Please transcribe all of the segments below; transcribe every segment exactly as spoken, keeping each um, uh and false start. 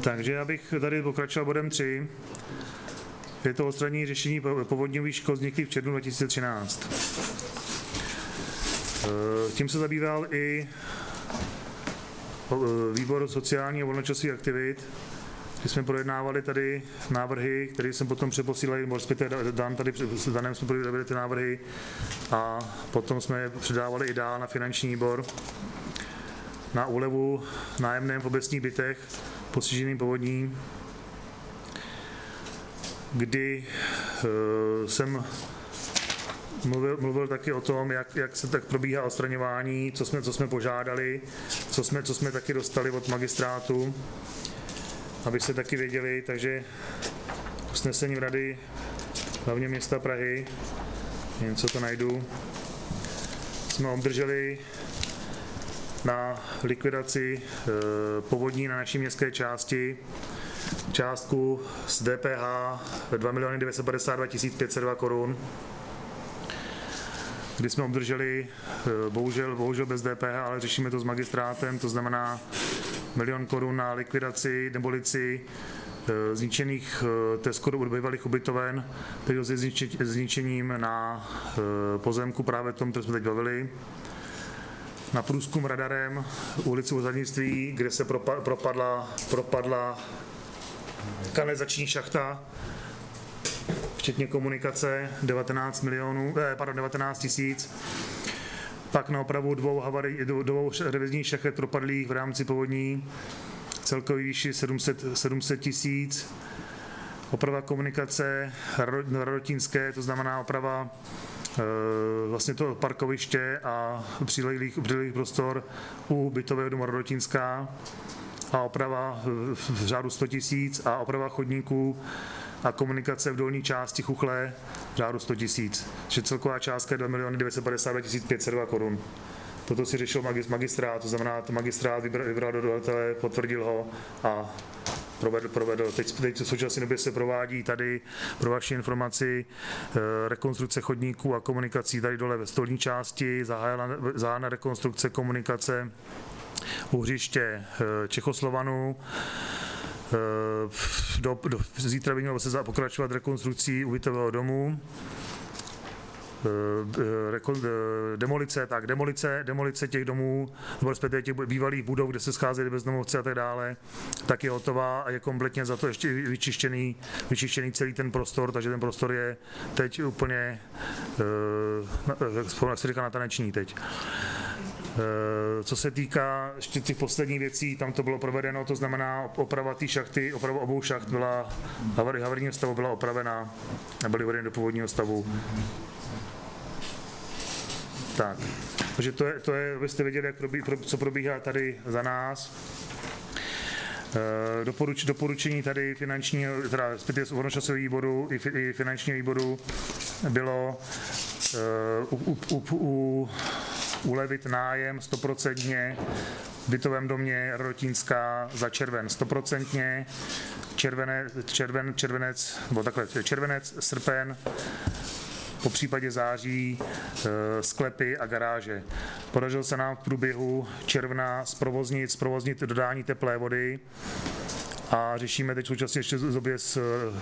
Takže já bych tady pokračoval bodem tři. Je to odstranění řešení povodňových škod vzniklých v červnu dva tisíce třináct. Tím se zabýval i výbor sociální a volnočasových aktivit, kdy jsme projednávali tady návrhy, které jsem potom přeposílali, respektive Dan tady s Danem jsme projednávali ty návrhy a potom jsme je předávali i dál na finanční výbor na úlevu nájemném v obecních bytech postiženým povodní, kdy uh, jsem mluvil, mluvil taky o tom, jak, jak se tak probíhá odstraňování, co jsme, co jsme požádali, co jsme, co jsme taky dostali od magistrátu, aby se taky věděli, takže usnesením rady hlavně města Prahy, jen co to najdu, jsme obdrželi na likvidaci e, povodní na naší městské části částku z D P H dva miliony devět set padesát dva tisíc pět set dva korun, kdy jsme obdrželi, e, bohužel, bohužel bez D P H, ale řešíme to s magistrátem, to znamená milion korun na likvidaci, demolici e, zničených e, té skoro bývalých ubytoven, tedy se zničením na e, pozemku právě tom, které jsme teď bavili. Na průzkum radarem ulici Ozadnictví, kde se propadla, propadla kanalizační šachta, včetně komunikace, devatenáct milionů, eh, pardon, devatenáct tisíc. Pak na opravu dvou, havarii, dvou revizních šachet propadlých v rámci povodní, celkový výši sedm set tisíc. Oprava komunikace Radotínské, to znamená oprava vlastně to parkoviště a přilehlých, přilehlých prostor u bytového domu Radotínská a oprava v řádu sto tisíc a oprava chodníků a komunikace v dolní části Chuchle v řádu sto tisíc. Že celková částka je dva miliony devět set padesát dva tisíc pět set dva korun. Toto si řešil magistrát, to znamená, to magistrát vybral, vybral dodavatele, potvrdil ho a provedl. provedl. Teď, teď v současné době se provádí tady pro vaši informaci rekonstrukce chodníků a komunikací tady dole ve stolní části, zahájena rekonstrukce komunikace u hřiště Čechoslovanů. Do, do, zítra by mělo se pokračovat rekonstrukcí ubytového domu. Demolice, tak demolice, demolice těch domů, nebo respektive těch bývalých budov, kde se scházeli bezdomovci a tak dále, tak je hotová a je kompletně za to ještě vyčištěný, vyčištěný celý ten prostor, takže ten prostor je teď úplně, jak se říká, na taneční teď. Co se týká ještě těch posledních věcí, tam to bylo provedeno, to znamená oprava té šachty, oprava obou šacht byla, havarijního stavu byla opravena, nebyly uvedeny do původního stavu. Tak, takže to je, to je, abyste věděli, jak probí, co probíhá tady za nás. E, doporuč, doporučení tady finančního, teda respektive z volnočasového výboru i, fi, i finančního výboru bylo e, u, u, u, u, ulevit nájem sto procent v bytovém domě Radotínská za červen sto procent, červenec, červen, červenec, nebo takhle, červenec, srpen, po případě září, sklepy a garáže. Podařilo se nám v průběhu června zprovoznit, zprovoznit dodání teplé vody a řešíme teď současně ještě v době s,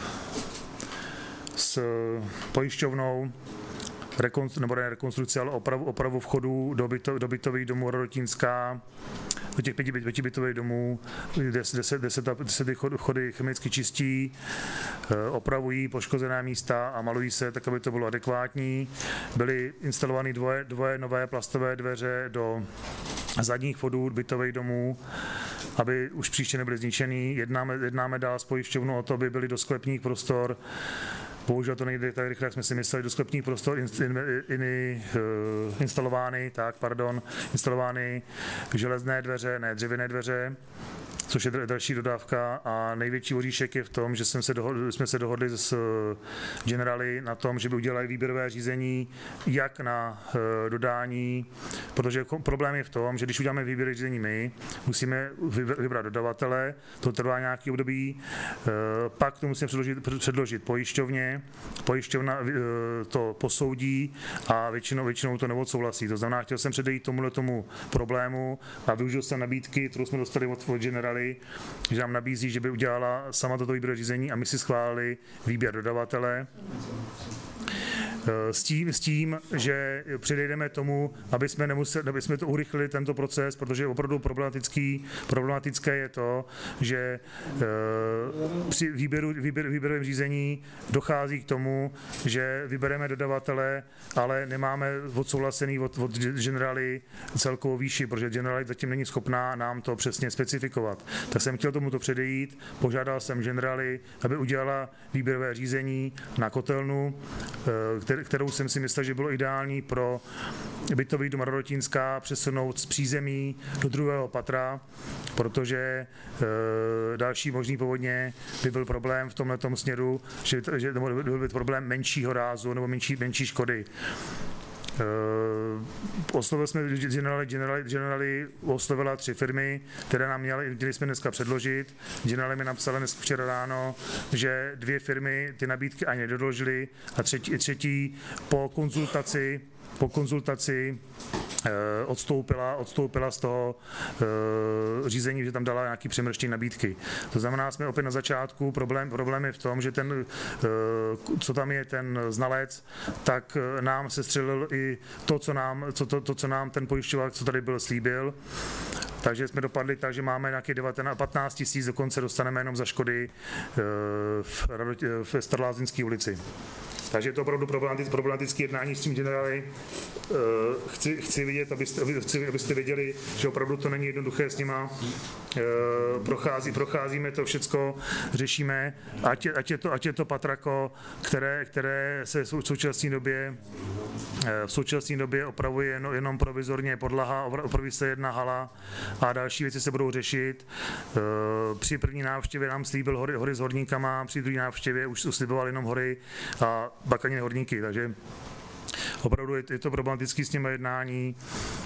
s pojišťovnou rekonstru, nebo ne rekonstrukci, ale opravu, opravu vchodů do, byto, do bytových domů Radotínská, do těch pěti, pěti bytových domů, kde, kde, se, kde, se ta, kde se ty vchody chemicky čistí, opravují poškozené místa a malují se tak, aby to bylo adekvátní. Byly instalovány dvoje, dvoje nové plastové dveře do zadních vchodů bytových domů, aby už příště nebyly zničený. Jednáme, jednáme dál s pojišťovnou o to, aby byly do sklepních prostor. Bohužel to nejde tak rychle, jak jsme si mysleli, do sklepních prostor in, in, in, in, instalovány, tak, pardon, instalovány železné dveře, ne dřevěné dveře, což je další dodávka a největší oříšek je v tom, že jsme se dohodli, jsme se dohodli s generály na tom, že by udělali výběrové řízení jak na dodání, protože problém je v tom, že když uděláme výběrové řízení my, musíme vybrat dodavatele, to trvá nějaký období, pak to musíme předložit, předložit pojišťovně, pojišťovna to posoudí a většinou, většinou to neodsouhlasí. To znamená, chtěl jsem předejít tomuhle tomu problému a využil jsem nabídky, kterou jsme dostali od, od generály Generali, že nám nabízí, že by udělala sama toto výběrové řízení a my si schválili výběr dodavatele. S tím, s tím, že předejdeme tomu, aby jsme, nemuseli, aby jsme to urychlili tento proces, protože je opravdu problematický, problematické je to, že e, při výběru, výběr, výběrovém řízení dochází k tomu, že vybereme dodavatele, ale nemáme odsouhlasený od, od Generali celkovou výši, protože Generali zatím není schopná nám to přesně specifikovat. Tak jsem chtěl tomuto předejít, požádal jsem Generali, aby udělala výběrové řízení na kotelnu, e, kterou jsem si myslel, že bylo ideální pro bytový dům Radotínská přesunout z přízemí do druhého patra, protože e, další možný povodně by byl problém v tomhletom směru, že, že by byl problém menšího rázu nebo menší, menší škody. Uh, oslovili jsme Generali, Generali, Generali oslovila tři firmy, které nám měly, měli jsme dneska předložit. Generali mi napsali dneska včera ráno, že dvě firmy ty nabídky ani nedodložily a třetí, třetí po konzultaci po konzultaci odstoupila, odstoupila z toho řízení, že tam dala nějaký přemrštění nabídky. To znamená, jsme opět na začátku, problém, problém je v tom, že ten, co tam je ten znalec, tak nám se střelil i to, co nám, co, to, to, co nám ten pojišťovák, co tady byl, slíbil. Takže jsme dopadli tak, že máme nějaké devatenáct, patnáct tisíc, dokonce dostaneme jenom za škody v, v Starlázinské ulici. Takže je to opravdu problematické jednání s tím Generali. Chci, chci vidět, abyste, chci, abyste věděli, že opravdu to není jednoduché s nima. Prochází, procházíme to všecko, řešíme, ať je, ať je to, ať je to patrako, které, které se v současné době v současné době opravuje jenom, jenom provizorně podlaha, opraví se jedna hala a další věci se budou řešit. Při první návštěvě nám slíbil hory, hory s horníkama, při druhé návštěvě už sliboval jenom hory a bakaniny horníky, takže opravdu je, je to problematický s těmi jednání.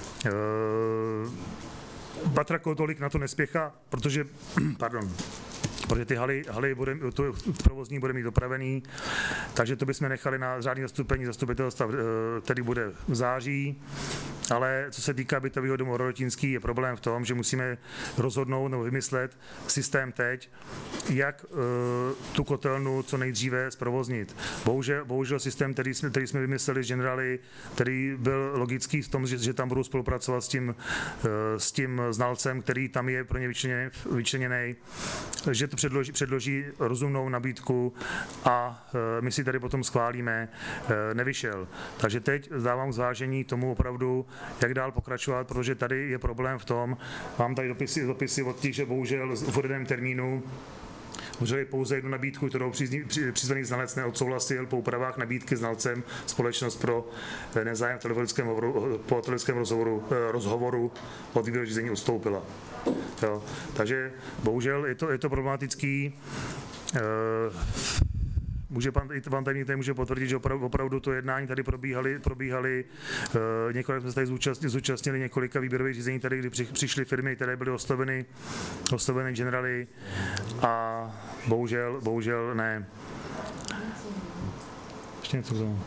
Batrako tolik na to nespěchá, protože, pardon, protože ty haly, haly bude, to provozní bude mít dopravený, takže to bychom nechali na řádný zastoupení zastupitelstva, který bude v září. Ale co se týká bytového domu Radotínský, je problém v tom, že musíme rozhodnout nebo vymyslet systém teď, jak uh, tu kotelnu co nejdříve zprovoznit. Bohužel, bohužel systém, který jsme, který jsme vymysleli s Generali, který byl logický v tom, že, že tam budou spolupracovat s tím, uh, s tím znalcem, který tam je pro ně vyčleněný, vyčleněný, že to předloží, předloží rozumnou nabídku a uh, my si tady potom schválíme, uh, nevyšel. Takže teď dávám zvážení tomu opravdu, jak dál pokračovat, protože tady je problém v tom, mám tady dopisy, dopisy od těch, že bohužel v uvedeném termínu Udrželi pouze jednu nabídku, kterou přizvaný znalec neodsouhlasil po úpravách nabídky znalcem společnost pro nezájem v telefonickém hovoru, po telefonickém rozhovoru, rozhovoru od výběrového řízení odstoupila. Jo. Takže bohužel je to, je to problematický. Může pan, pan tajemník tady může potvrdit, že opravdu, opravdu to jednání tady probíhaly, probíhaly uh, několik jsme se tady zúčastnili, zúčastnili několika výběrových řízení tady, kdy při, přišly firmy, které byly osloveny, osloveny Generali a bohužel, bohužel ne. Ještě něco k tomu.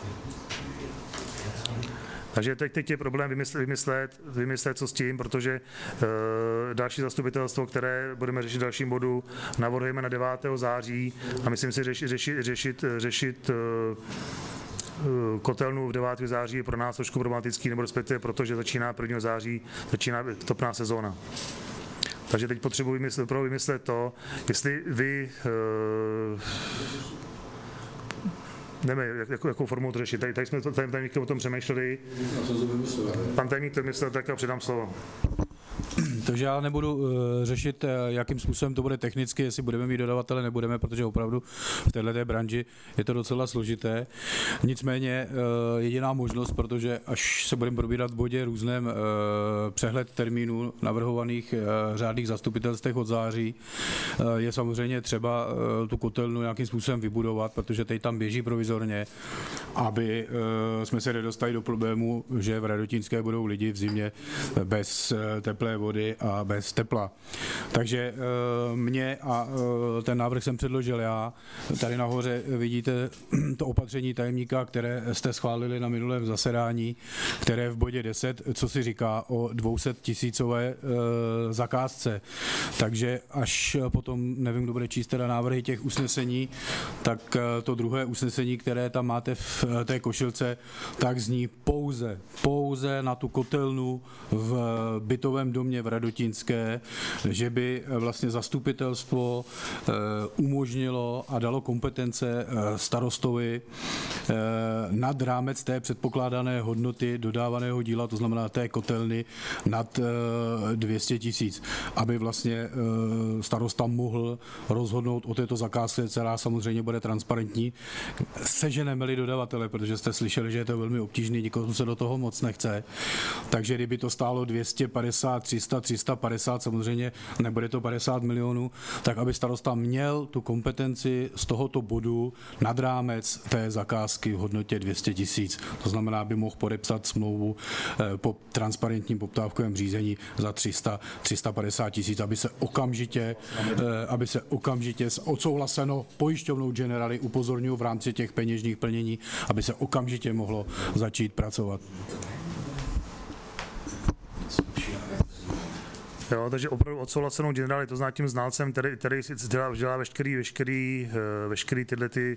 Takže teď, teď je problém vymyslet, vymyslet, vymyslet, co s tím, protože e, další zastupitelstvo, které budeme řešit v dalším bodu, navrhujeme na devátého září a myslím si, řešit, řešit, řešit, řešit e, kotelnu v devátého září je pro nás trošku problematický, nebo respektive protože začíná prvního září, začíná topná sezóna. Takže teď potřebuji vymyslet, vymyslet to, jestli vy e, nevím, jak, jakou formou to řešit. Tady, tady jsme tady tajemníkem o tom přemýšleli. Pan tajemník to myslel, tak a předám slovo. Takže já nebudu uh, řešit, uh, jakým způsobem to bude technicky, jestli budeme mít dodavatele, nebudeme, protože opravdu v této branži je to docela složité. Nicméně uh, jediná možnost, protože až se budeme probírat v bodě různém uh, přehled termínů navrhovaných uh, řádných zastupitelstech od září, uh, je samozřejmě třeba uh, tu kotelnu nějakým způsobem vybudovat, protože teď tam běží provizorně, aby uh, jsme se nedostali do problému, že v Radotínské budou lidi v zimě bez uh, teplé vody vody a bez tepla. Takže mě a ten návrh jsem předložil já. Tady nahoře vidíte to opatření tajemníka, které jste schválili na minulém zasedání, které v bodě deset, co si říká o dvě stě tisícové zakázce. Takže až potom, nevím, kdo bude číst teda návrhy těch usnesení, tak to druhé usnesení, které tam máte v té košilce, tak zní pouze, pouze na tu kotelnu v bytovém domě v Radotínské, že by vlastně zastupitelstvo umožnilo a dalo kompetence starostovi nad rámec té předpokládané hodnoty dodávaného díla, to znamená té kotelny nad dvě stě tisíc, aby vlastně starosta mohl rozhodnout o této zakázce, která samozřejmě bude transparentní. Seženeme-li dodavatele, protože jste slyšeli, že je to velmi obtížný, nikomu se do toho moc nechce. Takže kdyby to stálo dvě stě padesát, tři sta, tři sta padesát, samozřejmě nebude to padesát milionů, tak aby starosta měl tu kompetenci z tohoto bodu nad rámec té zakázky v hodnotě dvě stě tisíc. To znamená, aby mohl podepsat smlouvu po transparentním poptávkovém řízení za tři sta, tři sta padesát tisíc, aby se okamžitě, aby se okamžitě odsouhlaseno pojišťovnou Generali, upozorňuji v rámci těch peněžních plnění, aby se okamžitě mohlo začít pracovat. Jo, takže opravdu odsouhlasenou Generali, to znamená tím znalcem, který, který si dělá veškerý, veškerý, veškerý tyhle ty,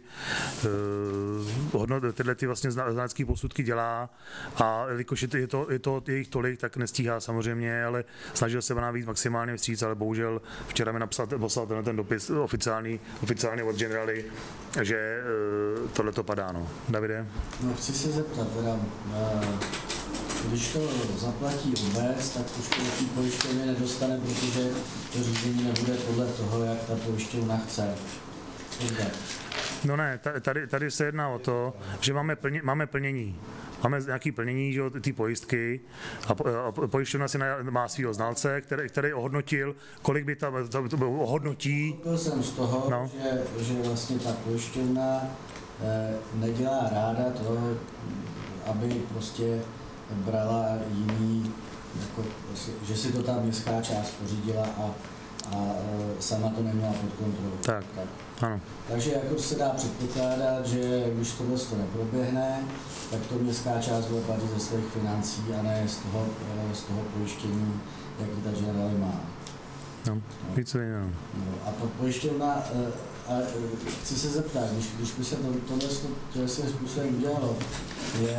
uh, tyhle ty vlastně znalecké posudky dělá a jelikož je to, je, to, je to jejich tolik, tak nestíhá samozřejmě, ale snažil se nám víc maximálně vstříc, ale bohužel včera mi napsal, poslal ten, ten dopis oficiální, oficiální od Generali, že uh, tohle to padá, no. Davide? No, chci se zeptat, teda, uh... když to zaplatí obec, tak už to tý pojišťovně nedostane, protože to řízení nebude podle toho, jak ta pojišťovna chce. Dobře. No ne, tady, tady se jedná o to, že máme, plně, máme plnění. Máme nějaké plnění, že ty pojistky a, a pojišťovna si má svýho znalce, který, který ohodnotil, kolik by ta, to, to ohodnotí. Byl jsem z toho, no. že, že vlastně ta pojišťovna eh, nedělá ráda to, aby prostě brala jiný, jako, že si to ta městská část pořídila a, a sama to neměla pod kontrolou. Tak, tak. Ano. Takže jako se dá předpokládat, že když tohle to neproběhne, tak to městská část bude platit ze svých financí a ne z toho, z toho pojištění, jaký ta Generali má. No, no. Více, no. No, a to pojišťovna, a chci se zeptat, když, když by se to, tohle to svým způsobem udělalo, je,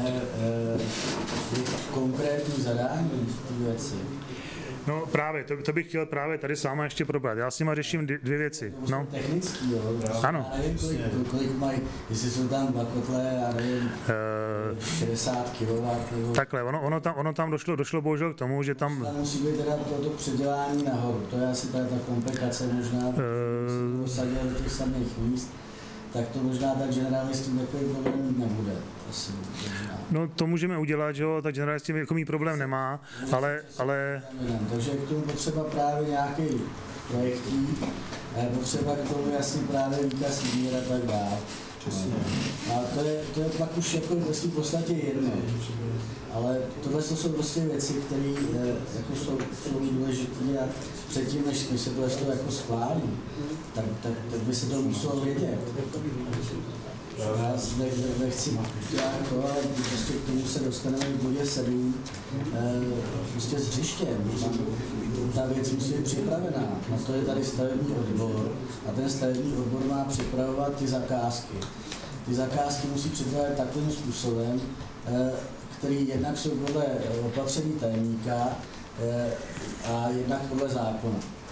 je konkrétní zadání ty věci? No právě, to, to bych chtěl právě tady s váma ještě probrat. Já s nima řeším dvě věci. No. Technický, jo? Ano. Já nevím, kolik, kolik mají, jestli jsou tam dva kotle, já nevím, uh, šedesát kilowattů. Takhle, ono, ono tam, ono tam došlo, došlo bohužel k tomu, že tam... Tam musí být teda toto předělání nahoru, to je asi tady ta komplikace možná, uh, usadil do těch samých míst, tak to možná tak Generali s tím takový problém mít nebude. Asi, no to můžeme udělat, že jo, tak Generali s tím jako mý problém nemá, ale, ale... Takže k tomu potřeba právě nějaký projektní, potřeba k tomu jasně právě výkaz výměr a tak dále. A to je, to je pak už jako v podstatě jedno, ale tohle jsou prostě věci, které jako jsou, jsou důležité a předtím, než my se tohle jako schválí, tak, tak, tak by se to muselo vědět. Já ne, ne, nechci dělat to, ale prostě k tomu se dostaneme v bodě sedm, prostě s hřištěm. Ta věc musí být připravená. Na to je tady stavební odbor a ten stavební odbor má připravovat ty zakázky. Ty zakázky musí připravovat takovým způsobem, který jednak jsou podle opatření tajemníka a jednak podle zákona.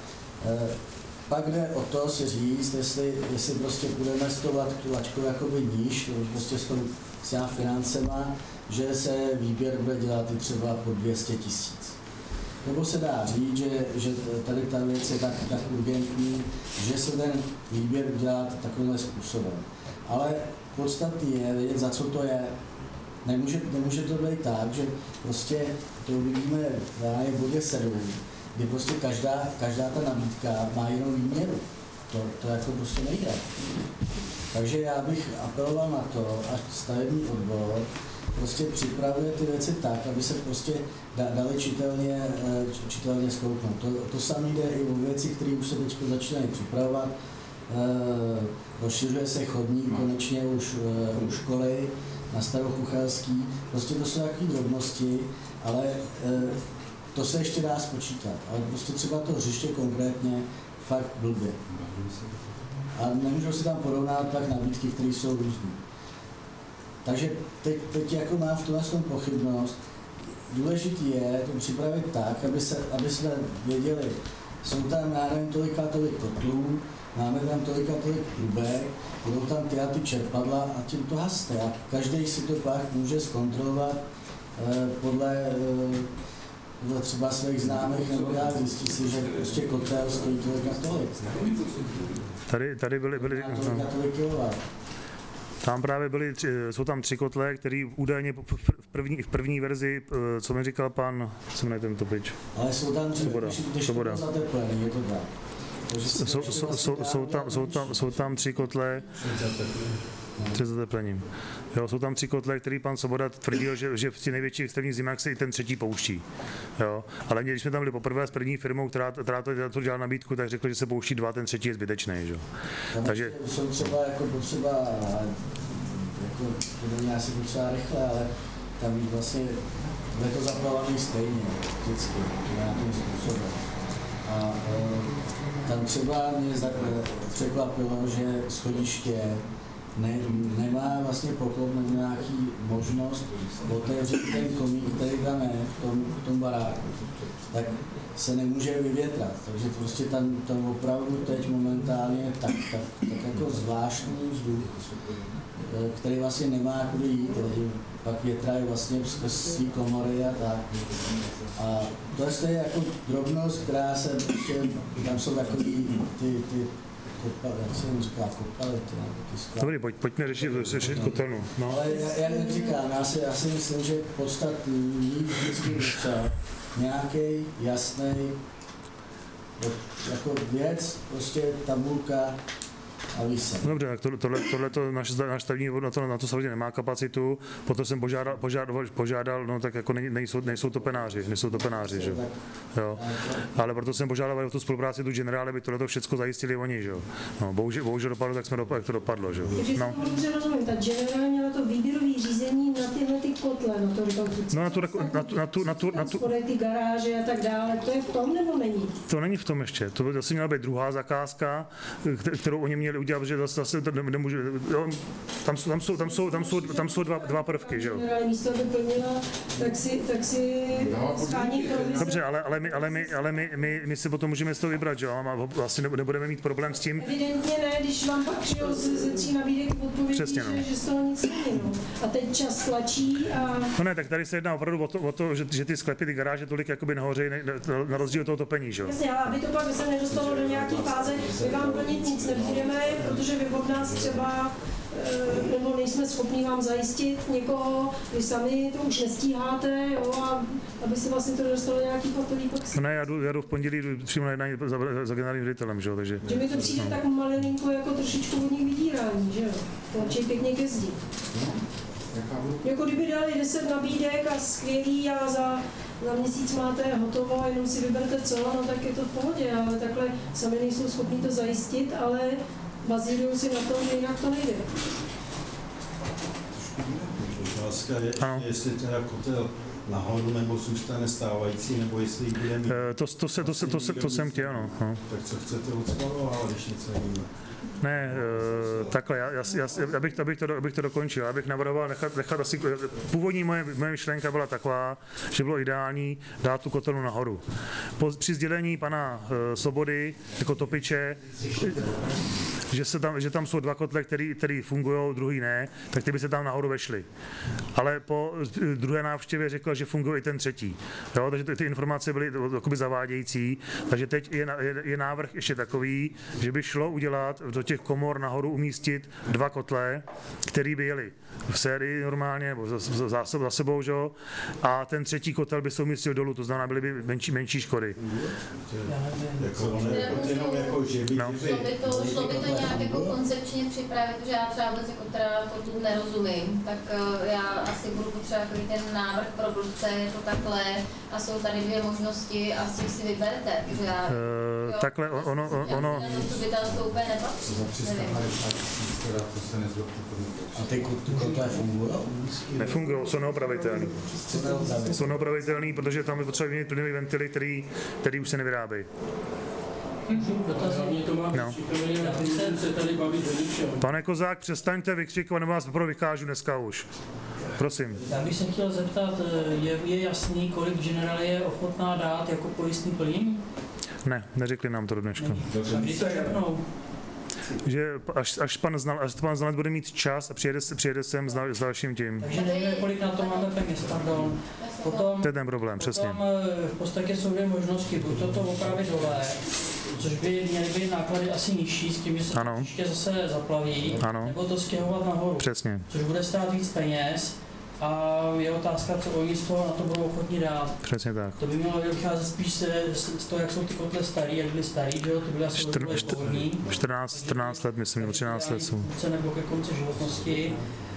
Pak jde o to si říct, jestli, jestli prostě budeme s tou laťkou jakoby níž, prostě s, tou, s těma financema, že se výběr bude dělat i třeba po dvě stě tisíc. Nebo se dá říct, že, že tady ta věc je tak, tak urgentní, že se ten výběr udělá takovýmhle způsobem. Ale podstatný je vědět, za co to je. Nemůže, nemůže to být tak, že prostě to uvidíme v bodě sedm, kdy prostě každá, každá ta nabídka má jinou výměru. To, to jako prostě nejde. Takže já bych apeloval na to, až stavební odbor prostě připravuje ty věci tak, aby se prostě dali čitelně, čitelně zkouknout. To, to samé jde i o věci, které už se teď začínají připravovat. E, rozšiřuje se chodník konečně už u školy na Starokuchelský. Prostě to jsou takové drobnosti, ale e, to se ještě dá spočítat. Ale prostě třeba to hřiště konkrétně fakt blbě. A nemůžou se tam porovnat tak nabídky, které jsou různé. Takže teď, teď jako mám v tomhle pochybnost. Důležitý je to připravit tak, aby, se, aby jsme věděli, jsou tam, já nevím, tolik a tolik kotlů, máme tam tolik a tolik trubek, budou tam ty a ty čerpadla a tím to hasne. A každý si to pak může zkontrolovat eh, podle, eh, podle třeba svých známých, nebo já zjistí si, že prostě kotel stojí tolik a tolik. Tady, tady byly... byly tolik a tolik kilowatt. Tam právě byly, tři, jsou tam tři kotle, který údajně v první, v první verzi, co mi říkal pan, co jmenuje ten topič? Ale jsou tam tři, když to bylo zateplený, je to tak. Jsou, jsou, jsou, jsou, tam, jsou, tam, jsou tam tři kotle, tři zateplením. Jo, jsou tam tři kotle, který pan Svoboda tvrdil, že, že v těch největších extrémních zimách se i ten třetí pouští. Jo. Ale když jsme tam byli poprvé s první firmou, která, která to, to dělala nabídku, tak řekl, že se pouští dva, ten třetí je zbytečný. Že? Takže jsou třeba jako potřeba, jako, to není asi potřeba rychle, ale tam vlastně je to zaplavovaný stejně, vždycky, nějakým způsobem. A e, tam třeba mě překvapilo, že schodiště ne, nemá vlastně poklop nebo nějaký možnost otevřít ten komín, který tam je v tom, v tom baráku, tak se nemůže vyvětrat. Takže prostě tam, tam opravdu teď momentálně tak, tak, tak jako zvláštní vzduch, který vlastně nemá kudy jít, pak větrají vlastně skrz svý komory a tak. A to je jako drobnost, která se prostě, tam jsou takový ty, ty Kopal, jak se jim říká, kopaly, ty skladky. Dobrý, pojď, pojďme řešit, řešit kotelnu. No. Ale já, já říkám, já si, já si myslím, že podstatný vždycky docela nějaký jasný jako věc, prostě tabulka a výsledek. No dobře, tak to, tohle, tohle to náš, náš stavní na to, na to samozřejmě nemá kapacitu, potom jsem požádal, požádal, požádal no tak jako nejsou, nejsou to penáři, nejsou to penáři, že jo. Ale proto jsem požádal o tu spolupráci tu generále, aby tohle to všechno zajistili oni, že jo. No, bohužel, bohužel dopadlo, tak jsme dopadli, jak to dopadlo, že jo. Takže no. si dobře rozumím, ta generála měla to výběrové řízení na tyhle ty kotle, na to rekonstrukci. No na tu, na tu, na tu, na tu, na tu, ty garáže a tak dále, to je v tom nebo není? To není v tom ještě, to zase měla být druhá zakázka, kterou oni měli udělat, protože zase, zase to nemůže, jo, tam jsou, tam jsou, tam jsou, tam jsou, tam jsou dva, dva prvky, že jo. Místo doplnila, tak si, tak si schání provize. Dobře, ale, ale, my, ale, my, ale my, my, my si potom můžeme z toho vybrat, že jo, a vlastně nebudeme mít problém s tím. Evidentně ne, když vám pak přijel ze tří nabídek odpovědí, no. že, že z toho nic není, no. A teď čas tlačí a... No ne, tak tady se jedná opravdu o to, o to že, že ty sklepy, ty garáže tolik jakoby nahoře, na rozdíl od toho topení, že jo. Jasně, ale aby to pak se nedostalo do nějaké fáze, my vám plnit nic nebudeme, protože vy od nás třeba nebo nejsme schopni vám zajistit někoho, vy sami to už nestíháte, jo, a aby se vlastně to dostalo nějaký platový pak. No ne, já jdu, já jdu v pondělí přímo na jednání za, za generálním ředitelem, že jo, takže... Že mi to přijde no. tak malinko jako trošičku vodní vydírání, že jo, tlačí pěkně ke zdi. Jako kdyby dali deset nabídek a skvělý a za, za měsíc máte hotovo a jenom si vyberte co, no tak je to v pohodě, ale takhle sami nejsou schopni to zajistit, ale bazírují si na tom, že jinak to nejde. Otázka je, jestli teda kotel nahoru nebo zůstane stávající, nebo jestli bude mít... To, to, se, to, se, to, se, to jsem chtěl, no. no. Tak co chcete odspalovávat, když něco jiného? Ne, uh, takhle, já, já, já, abych, abych, to, abych to dokončil, já bych navrhoval nechat, nechat asi, původní moje, moje myšlenka byla taková, že bylo ideální dát tu kotelnu nahoru. Po, při sdělení pana uh, Svobody jako topiče, že, se tam, že tam jsou dva kotle, který fungují, druhý ne, tak ty by se tam nahoru vešly. Ale po druhé návštěvě řekl, že funguje i ten třetí. Jo, takže ty, ty informace byly jakoby zavádějící, takže teď je, je, je návrh ještě takový, že by šlo udělat do těch komor nahoru umístit dva kotle, který by jeli v sérii normálně, nebo za, za, za sebou, že? A ten třetí kotel by se umístil dolů, to znamená, byly by menší, menší škody. No. Šlo by to, šlo by to nějak jako koncepčně připravit, že já třeba vůbec jako teda kotlů nerozumím, tak já asi budu potřebovat takový ten návrh pro blbce, je to takhle a jsou tady dvě možnosti a z těch si vyberte, že já... Uh, jo, takhle ono... ono já zastupitelstvo úplně nepatří, nevím. A ty kotle fungují? Nefungují, jsou neopravitelný. Jsou neopravitelný, protože tam je potřeba mít plynové ventily, který, který už se nevyrábějí. No. Pane Kozák, přestaňte vykřikovat, nebo vás opravdu vykážu dneska už. Prosím. Já bych se chtěl zeptat, je, je jasný, kolik General je ochotná dát jako pojistný plnění? Ne, neřekli nám to do dneška. A kdy to řeknou? Že až, až pan znal, až pan znalec bude mít čas a přijede, přijede sem s, s dalším tím. Takže nevíme, kolik na to máme peněz, pardon. Potom, to je ten problém, přesně. Potom v podstatě jsou dvě možnosti, buď to opravit dole, což by měly být náklady asi nižší, s tím, že se to ještě zase zaplaví, ano. Nebo to stěhovat nahoru, přesně. Což bude stát víc peněz. A je otázka, co oni z toho na to budou ochotní dát. Přesně tak. To by mělo vycházet spíš z, z toho, jak jsou ty kotle starý, jak byly starý, že jo, ty byly asi původní. čtrnáct let, myslím, nebo třináct let jsou. Nebo ke konci životnosti.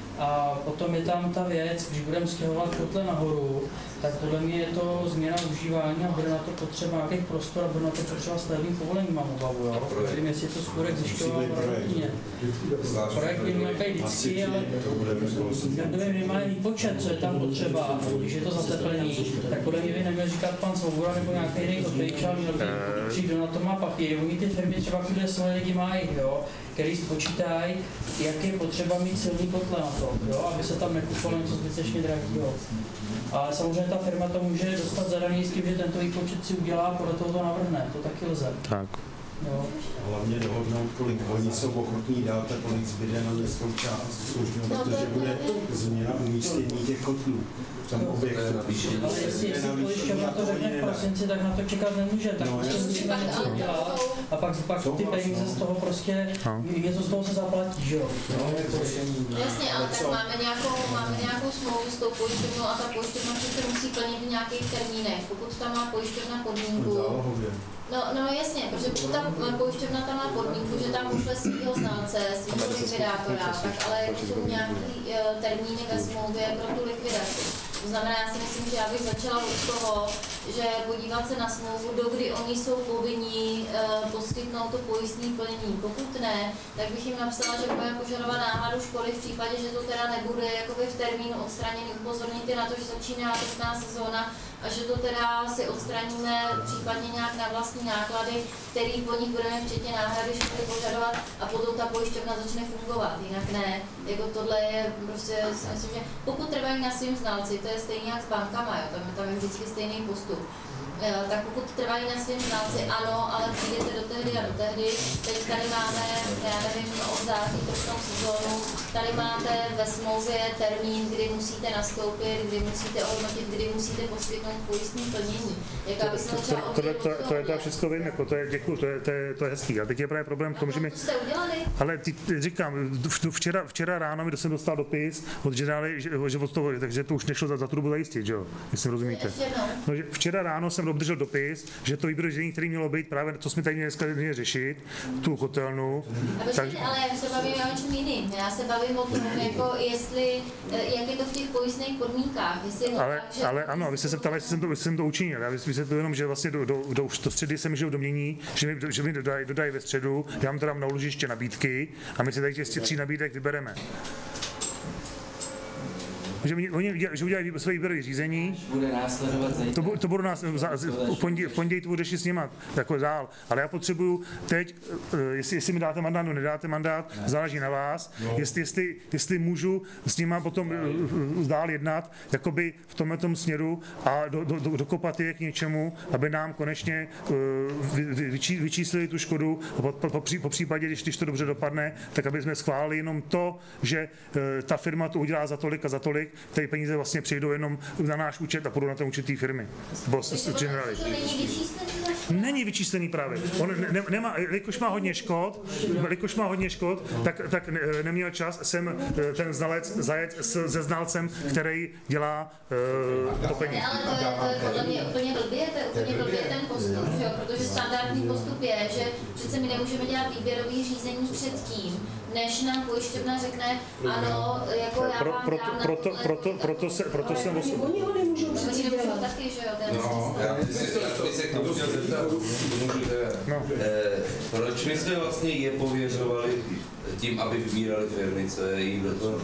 A potom je tam ta věc, když budeme stěhovat kotle nahoru, tak podle mě je to změna užívání a bude na to potřeba nějakých prostor a bude na to potřeba stavební povolení, mám obavu, jo? Nevím, jestli je to skůrek zjišťoval projektně. Projekt by měl být vždycky, ale nevím minimální počet, co je tam potřeba, když je to zateplení, tak podle mě by neměl říkat pan Svoboda nebo nějaký jiný odpěčal, měl by přijít, kdo na to má papír. Oni ty firmy třeba, kde svoje lidi mají, jo? Který spočítají, jak je potřeba mít silný kotle na to, jo? Aby se tam nekupovalo něco zbytečně drahého. Ale samozřejmě ta firma to může dostat zadaný s tím, že tento výpočet si udělá a podle toho to navrhne, to taky lze. Tak. Jo. Hlavně dohodnout, kolik oni jsou ochotní dát a kolik zbyde na městskou část službu, protože bude změna umístění těch kotlů v tom objektu. Ale jestli si pojišťovna to řekne v prosinci, tak na to čekat nemůže, tak prostě musíme něco dělat a pak, pak ty peníze z toho prostě, něco z toho se zaplatí, že jo? Jasně, ale tak máme nějakou, máme nějakou smlouvu s tou pojišťovnou a ta pojišťovna přece musí plnit v nějakých termínech. Pokud tam má pojišťovna podmínku, No, no jasně, protože pokud ta pojišťovna tam má podmínku, že tam ušle svýho znalce, svýho likvidátora, tak ale jsou nějaký uh, termíny ve smlouvě pro tu likvidaci. To znamená, já si myslím, že já bych začala od toho, že podívat se na smlouvu, dokdy oni jsou povinní uh, poskytnout to pojistné plnění. Pokud ne, tak bych jim napsala, že budeme požadovat náhradu škody v případě, že to teda nebude jakoby v termínu odstraněný. Upozorníte na to, že začíná testná sezóna a že to teda si odstraníme případně nějak na vlastní náklady, který po nich budeme včetně náhrady škody požadovat a potom ta pojišťovna začne fungovat. Jinak ne. Jako tohle je prostě, myslím, že pokud trvají na svým znalci, to je stejně jak s bankama, jo, tam, tam je vždycky stejný postup. Tak pokud trvají na svým znalci, ano, ale přijdete do tehdy a do tehdy. Teď tady máme, já nevím, od září pro sezónu, tady máte ve smlouvě termín, kdy musíte nastoupit, kdy musíte ohodnotit, kdy musíte poskytnout pojistné plnění. Jaká by se začala to, to, to, to je to všechno vím, jako to je, děkuju, to je, to je, to je hezký. A teď je právě problém v tom, že mi... jste udělali? Ale ty, ty, říkám, včera, včera ráno mi jsem dostal dopis od generály, že, že od toho, takže to už nešlo za, za tu dobu zajistit, že jo? Jestli rozumíte. No, že včera ráno jsem obdržel dopis, že to výběrové řízení, který mělo být právě, to jsme tady dneska měli řešit, tu kotelnu. Tak... Ale já se bavím o čem jiným. Já se bavím o tom, jako jestli, jak je to v těch pojistných podmínkách. Jestli ale, tak, že... ale ano, vy jste se ptali, jestli jsem to, jestli jsem to učinil. Já vysvětluji jenom, že vlastně do, do, do, do středy jsem žil domění, že mi, že mi dodají, dodají ve středu, já mám teda na úložiště nabídky a my si tady těch tří nabídek vybereme. Že oni že udělají své výběrové řízení, bude následovat to, to budu nás, za, v pondělí, v pondělí to budu řešit s nima jako dál, ale já potřebuju teď, jestli, jestli mi dáte mandát nebo nedáte mandát, ne. záleží na vás, no. jestli, jestli, jestli můžu s nima potom dál jednat, jakoby v tomhle směru a do, do, do, dokopat je k něčemu, aby nám konečně uh, vy, vy, vyčí, vyčíslili tu škodu a po, po, po, po případě, když, když to dobře dopadne, tak aby jsme schválili jenom to, že uh, ta firma to udělá za tolik a za tolik, ty peníze vlastně přijdou jenom na náš účet a půjdou na ten účet té firmy. Boss Generali. Není vyčíslený právě. On ne, nemá, jelikož má hodně škod, jelikož má hodně škod, tak, tak neměl čas sem ten znalec zajet se znalcem, který dělá uh, to peníze. Ale to je, to je podle mě úplně blbě, to je úplně blbě ten postup, že jo? Protože standardní postup je, že přece my nemůžeme dělat výběrový řízení předtím, než nám pojišťovna řekne, ano, jako já pro, vám proto, dám na proto, tohle, proto, proto, se, proto jsem osm. Oni ho nemůžou přeci dělat. Oni taky, že jo, to je no, já bych se k tomu chtěl zeptat, no. eh, proč my jsme vlastně je pověřovali tím, aby vybírali firmy, co je jim do toho?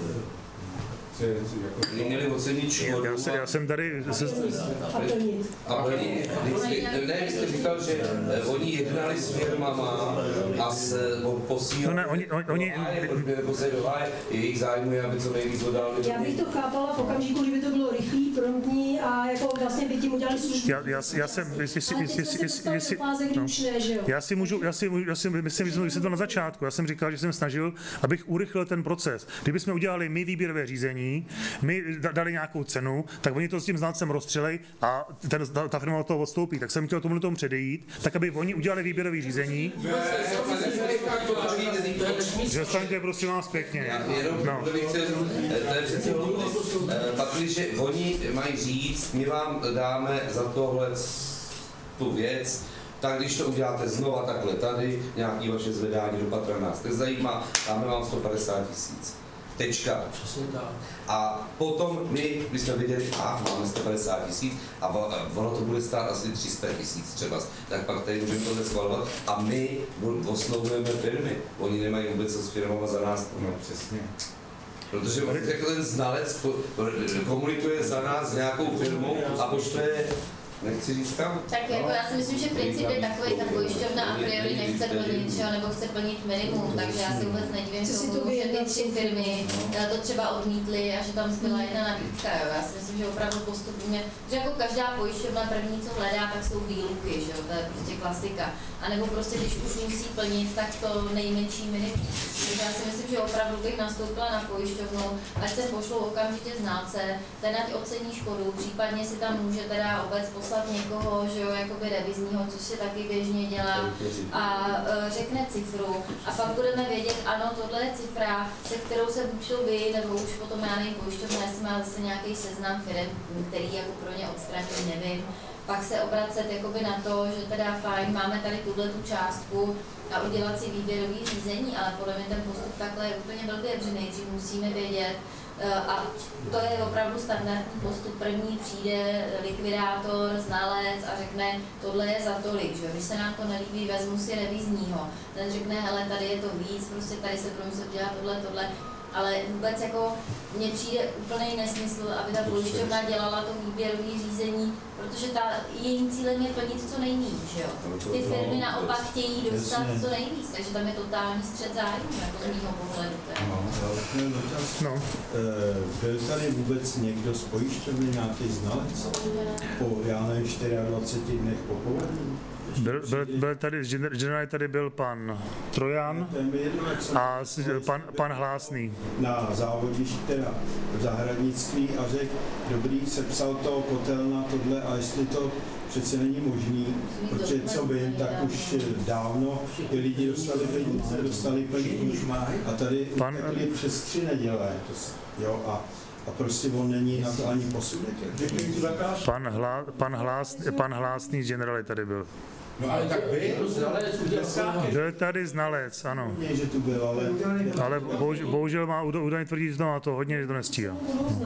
Měli ocenit škodu. Já, se, já jsem tady... Se... A plnit. Ne, vy jste říkal, že oni jednali s firmama a s posílali... No ne, oni... oni, jejich zájmu je, aby co nejvíc dodali. Já bych to chápala v okamžiku, kdyby to bylo rychlý, promptní a jako vlastně by tím udělali službu. Já, já, já jsem... Jestli, jestli, jestli, jestli, no. Já si můžu... Já si, já si myslím, že jsem vysvětlil na začátku. Já jsem říkal, že jsem snažil, abych urychlil ten proces. Kdybychom udělali my výběrové řízení, my dali nějakou cenu, tak oni to s tím znalcem rozstřelej a ten, ta, ta firma od toho odstoupí. Tak jsem chtěl tomu tomu předejít, tak aby oni udělali výběrový řízení. Přestaňte prosím vás pěkně. No. To je přece hloupost. Pak, když oni mají říct, my vám dáme za tohle tu věc, tak když to uděláte znova takhle tady, nějaký vaše zvedání do patra nás nezajímá, dáme vám sto padesát tisíc. Tečka. A potom my, když jsme viděli, a máme sto padesát tisíc a ono to bude stát asi tři sta tisíc třeba, tak pak tady můžeme tohle schvalovat a my oslovujeme firmy. Oni nemají vůbec co s firmama za nás. No, přesně. Protože jako ten znalec komunikuje za nás s nějakou firmou a poštve nechci říct kam. Tak jako já si myslím, že princip je takový, ta pojišťovna a priori nechce plnit, že jo, nebo chce plnit minimum, takže já si vůbec nedivím tomu, že ty tři firmy to třeba odmítly a že tam zbyla jedna nabídka, jo. Já si myslím, že opravdu postupně, že jako každá pojišťovna první, co hledá, tak jsou výluky, že jo, to je prostě klasika. A nebo prostě, když už musí plnit, tak to nejmenší minimum. Takže já si myslím, že opravdu bych nastoupila na pojišťovnu, ať se pošlou okamžitě znalce, ten ať ocení škodu, případně si tam může teda obec poslat někoho, že jo, jakoby revizního, což se taky běžně dělá a e, řekne cifru a pak budeme vědět, ano, tohle je cifra, se kterou se buď to vy, nebo už potom já nevím, pojišťovna, jestli má zase nějaký seznam firem, který jako pro ně odstraní, nevím. Pak se obracet jakoby na to, že teda fajn, máme tady tuhle tu částku a udělat si výběrový řízení, ale podle mě ten postup takhle je úplně blbě, protože nejdřív musíme vědět, a to je opravdu standardní postup. První přijde likvidátor, znalec a řekne, tohle je za tolik, že? Když se nám to nelíbí, vezmu si revizního. Ten řekne, hele, tady je to víc, prostě tady se pro mě se dělá tohle, tohle. Ale vůbec jako mně přijde úplný nesmysl, aby ta pojišťovna dělala to výběrové řízení, protože ta, jejím cílem je plnit co nejméně, že jo. Ty firmy naopak chtějí dostat co nejvíc, takže tam je totální střet zájmu, jako z mýho pohledu. No. Byl tady vůbec někdo z pojišťovny, nějaký znalec? Po, já nevím, dvaceti čtyřech dnech po povedení? Byl, byl, byl tady, generálně tady byl pan Trojan a pan, pan Hlásný. Na závodišti teda v zahradnictví a řekl, dobrý, sepsal to kotelna tohle a jestli to přece není možný, protože co vím, tak už dávno ty lidi dostali peníze, dostali peníze a tady pan, je přes tři neděle, jo, a a prostě on není na to ani posudek. Pan, hla, pan, hlás, pan Hlásný z Generali tady byl. No ale tak byl znalec, byl tady znalec, ano. Ne, že tu byl, ale... Ale bohužel, bohužel má údajně tvrdí, že to má to hodně, to nestíhá.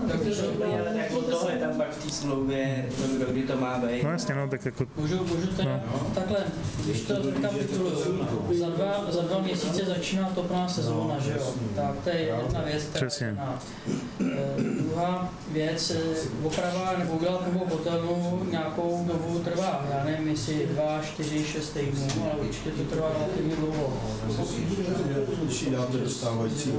Jako tohle tam pak v té smlouvě, kdy to má být. No jasně, no, tak jako... Můžu, můžu teda, no. Takhle, když to rekapituluju, za dva, za dva měsíce začíná topná sezóna, že jo? Tak to je jedna věc, která přesně. E, druhá věc, oprava nebo udělat novou kotelnu nějakou dobu trvá, já nevím, jestli dva, čtyři, šest týdnů, ale určitě to trvá relativně dlouho. Když ji dáte dostávající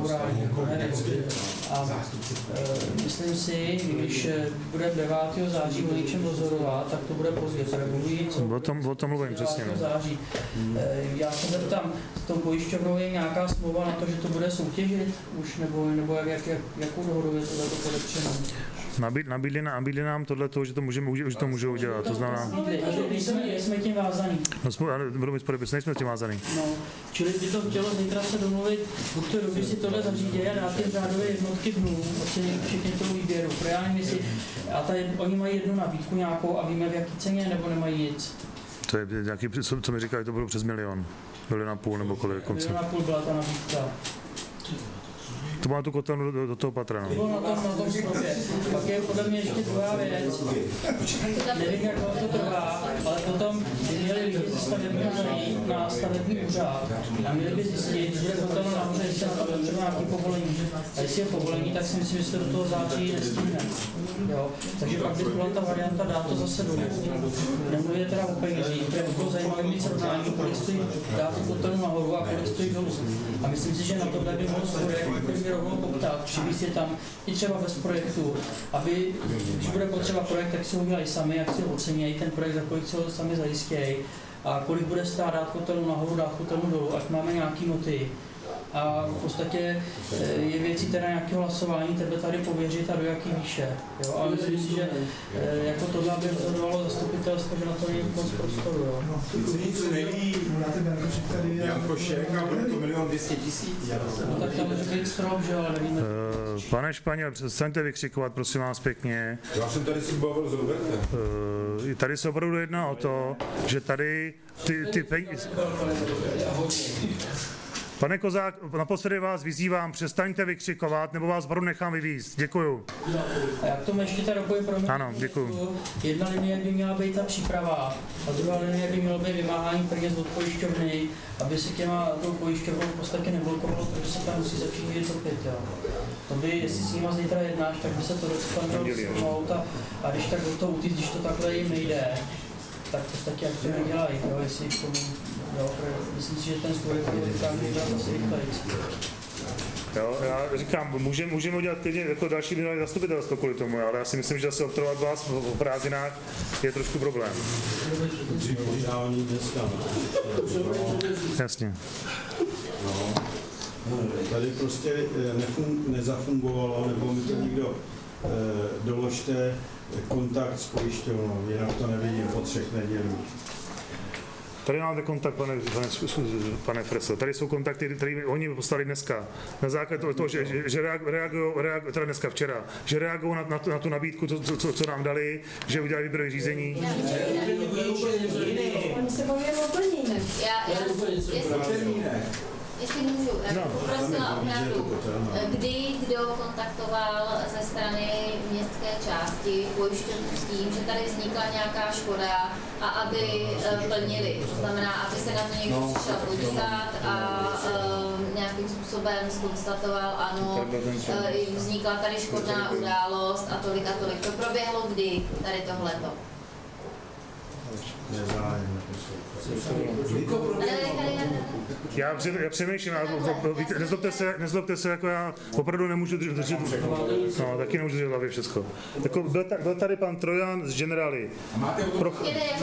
A e, myslím si, když bude devátého září o něčem rozhodovat, tak to bude pozdě. O tom, o tom mluvím přesně. Září. E, já se zeptám, s tou pojišťovnou je nějaká smlouva na to, že to bude soutěžit už, nebo, nebo jak, jak, jak, jakou dohodu bude tohleto podepřeno. Nabídli, nabídli, nabídli nám tohle, že to můžeme, že to můžou udělat, to znamená... Jsme, jsme tím vázaný. No, jsme, ale budou mít podepis, nejsme tím vázaný. No, čili by to chtělo zítra se domluvit, buď to když si tohle zařídí a dáte v řádové jednotky dnů, ocenění všichni toho výběru. Pro já nevím, jestli, a ta, oni mají jednu nabídku nějakou a víme v jaký ceně, nebo nemají nic. To je nějaký, co mi říkají, to bylo přes milion. Milion a půl nebo kolik konce. Milion a půl byla ta nabídka. To má tu kotelnu do, do toho patra, no. To bylo na tom, na tom stropě. Pak je podle mě ještě druhá věc. Nevím, jak to trvá, ale potom by měli lidi ze stavebního zajít na stavební úřad a měli by zjistit, že bude kotelna nahoře, jestli na to potřeba nějaký povolení. A jestli je povolení, tak si myslím, že se do toho září nestihne. Jo? Takže pak by byla ta varianta dát to zase dolů. Nemluvě teda o penězích, protože by bylo zajímavé mít srovnání, kolik stojí dát tu kotelnu nahoru a kolik stojí dolů. A myslím si, že na tohle by mohl projekt rovnou poptat, přivízt je tam i třeba bez projektu, aby, když bude potřeba projekt, tak si ho udělají sami, jak si ho ocenějí, ten projekt, za kolik si ho sami zajistějí a kolik bude stát dát kotelnu nahoru, dát kotelnu dolů, ať máme nějaký noty. A v podstatě je věcí teda nějakého hlasování, tebe tady pověřit a do jaký výše. Jo? Ale myslím si, že jako tohle by rozhodovalo zastupitelstvo, že na to není moc prostoru. Jo? No, to nic neví, Jankošek a bude to milion dvě stě tisíc. No tak tam může být strop, že ale nevíme. Uh, pane Španěl, přestaňte vykřikovat, prosím vás pěkně. Já jsem tady si bavil s Robertem. Uh, tady se opravdu jedná o to, že tady ty, ty peníze... Pane Kozák, naposledy vás vyzývám, přestaňte vykřikovat, nebo vás opravdu nechám vyvízt. Děkuju. A jak tomu ještě ta dopoje pro mě? Ano, děkuju. Jedna linie by měla být ta příprava, a druhá linie by mělo být vymáhání peněz od pojišťovny, aby se těma tou pojišťovnou v podstatě neblokovalo, protože se tam musí začít vidět opět. Jo. To by, jestli s nima zítra jednáš, tak by se to dostalo a, a když tak do toho utíct, když to takhle jim nejde, tak v podstatě jak to nedělají, jo, jestli k tomu, jo, myslím si, že ten člověk je vytráží dělat asi rychlejc. Jo, já říkám, můžeme můžem udělat klidně jako další minulé zastupitelstvo kvůli tomu, ale já si myslím, že zase obtrovat vás v prázdninách je trošku problém. Jasně. No, tady prostě nefun, nezafungovalo, nebo mi to někdo eh, doložte kontakt s pojišťovnou, jinak to nevidím po třech nedělích. Tady máte kontakt, pane, pane, pane Freso. Tady jsou kontakty, které oni poslali dneska. Na základě toho, že, že reagují, reagují, teda dneska včera, že reagují na, na, tu, na tu nabídku, to, co, co nám dali, že udělali výběrové řízení. Oni se baví o plnění. Já, já, jestli můžu, já bych poprosila opravdu, kdy kdo kontaktoval ze strany městské části pojišťovnu s tím, že tady vznikla nějaká škoda a aby plnili. To znamená, aby se na to někdo přišel podívat a uh, nějakým způsobem zkonstatoval, ano, uh, vznikla tady škodná událost a tolik a tolik. To proběhlo kdy, tady tohleto? Nezájem. Já, já přemýšlím, nezlobte se, nezlobte se, jako já opravdu nemůžu držet, no, taky nemůžu držet hlavě všechno. Jako byl, byl tady pan Trojan z Generály. Pro...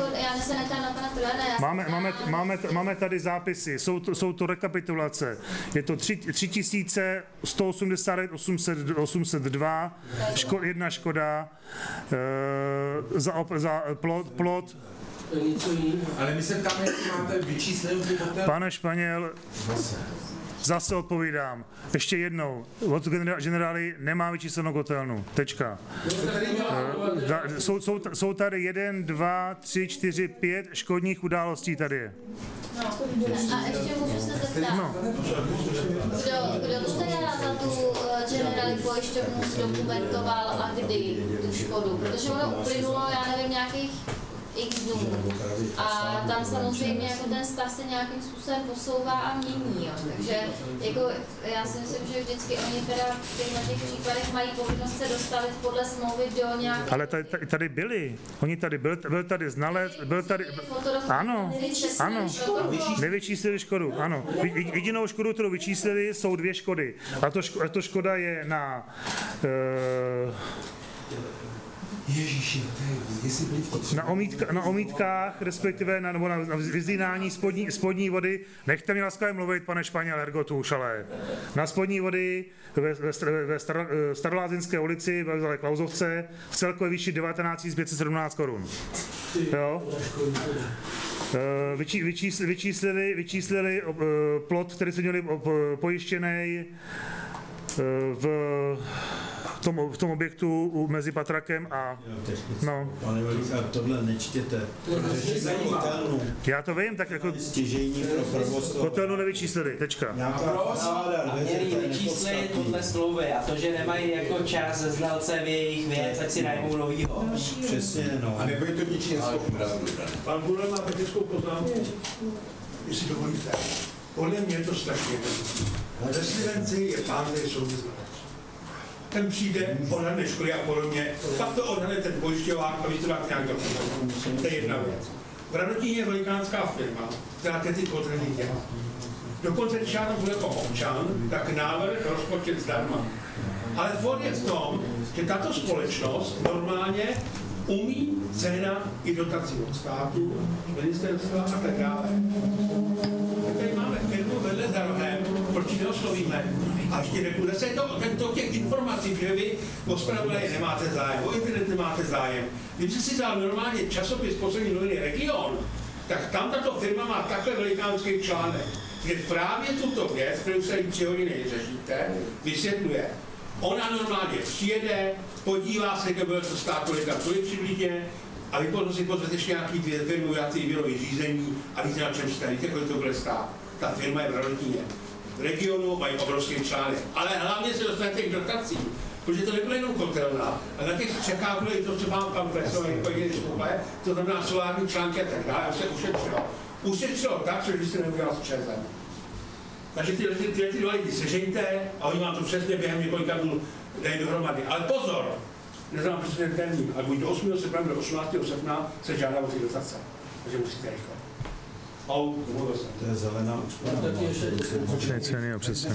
Máme, máme, máme, máme tady zápisy, jsou to, jsou to rekapitulace. Je to tři tisíce sto osmdesát devět osm set dva, ško, jedna škoda, e, za, za plot, plot ale my se tam, jestli máte vyčíslenou ty hotel. Pane Španěl, zase odpovídám. Ještě jednou. Od Generály nemá vyčíslenou kotelnu. Tečka. Jsou, jsou, jsou tady jeden, dva, tři, čtyři, pět škodních událostí tady je. No, a ještě můžu se zeptat, no. kdo, kdo to teda za tu Generály pojišťovnu zdokumentoval a kdy tu škodu? Protože ono uplynulo, já nevím, nějakých x dnů. A tam samozřejmě jako ten stav se nějakým způsobem posouvá a mění. Jo. Takže jako, já si myslím, že vždycky oni teda v těchto těch případech mají povinnost se dostavit podle smlouvy do nějaké... Ale tady, tady byli. Oni tady byl, byl tady znalec, byl tady... Ano, ano. Nevyčíslili škodu, ano. Jedinou škodu, kterou vyčíslili, jsou dvě škody. A to, ško, to škoda je na... Uh, Ježíši, jestli byli v těch... Na, omítka, na omítkách, respektive na, nebo na vyzdínání spodní, spodní vody, nechte mě laskavě mluvit, pane Španěl, ergo tu šalé. Na spodní vody ve, ve, ve star, Starolázinské ulici ve Klauzovce v celkové výši devatenáct tisíc pět set sedmnáct korun. Jo? Vyčí, vyčísli, vyčíslili, vyčíslili plot, který se měli pojištěný v tom, v tom objektu mezi Patrakem a... No. Pane Velíka, tohle nečtěte. Řešíte kotelnu. Já to vím, tak jako... Stěžejní pro provoz toho. Kotelnu nevyčíslili, tečka. Nějaká fasáda, a měli vyčíslit podle smlouvy a to, že nemají jako čas se znalcem jejich věc, ať si najmou novýho. Přesně, no. A nebude to ničí Pan Budler má technickou poznámku, jestli dovolíte. Podle mě je to strašně. Na Veslivenci je pán, který jsou znalec. Ten přijde, odhadne školy a podobně, pak to odhadne ten pojišťovák a vy to dáte nějak dokonce. To je jedna věc. V Radotíně je velikánská firma, která ty kotliny dělá. Dokonce, když já tam budu jako občan, tak návrh rozpočet zdarma. Ale for je v tom, že tato společnost normálně umí sehnat i dotaci od státu, ministerstva a tak dále. Tady máme firmu vedle za rohem, proč ji neoslovíme? A ještě řeknu, zase je to tento těch informací, že vy o zpravodaji nemáte zájem, o internet nemáte zájem. Když jsi si vzal normálně časopis poslední noviny Region, tak tam tato firma má takhle velikánský článek, kde právě tuto věc, kterou se tři hodiny řešíte, vysvětluje. Ona normálně přijede, podívá se, jak bylo to stát kolika tolik přibližně a vy potom si pozvete ještě nějaký dvě firmy, nějaký výběrový řízení a víte, na čem jste, víte, kolik to bude stát. Ta firma je v Radotíně. V Regionu mají obrovský článek, ale hlavně se dostanete k dotací, protože to nebylo jenom kotelna, ale na těch čekách bylo i to, co mám pan profesor, to znamená solární články a tak dále, se ušetřilo. Ušetřilo tak, že byste neudělal s ČEZem. Takže tyhle ty, ty, ty dva lidi sežejte a oni vám to přesně během několika dnů dají dohromady. Ale pozor, neznám přesně termín, ale buď do osmého srpna, do osmnáctého srpna se žádá o ty dotace. Takže musíte rychle. Au, to je zelená úspora. Počkej, ceny a přesně.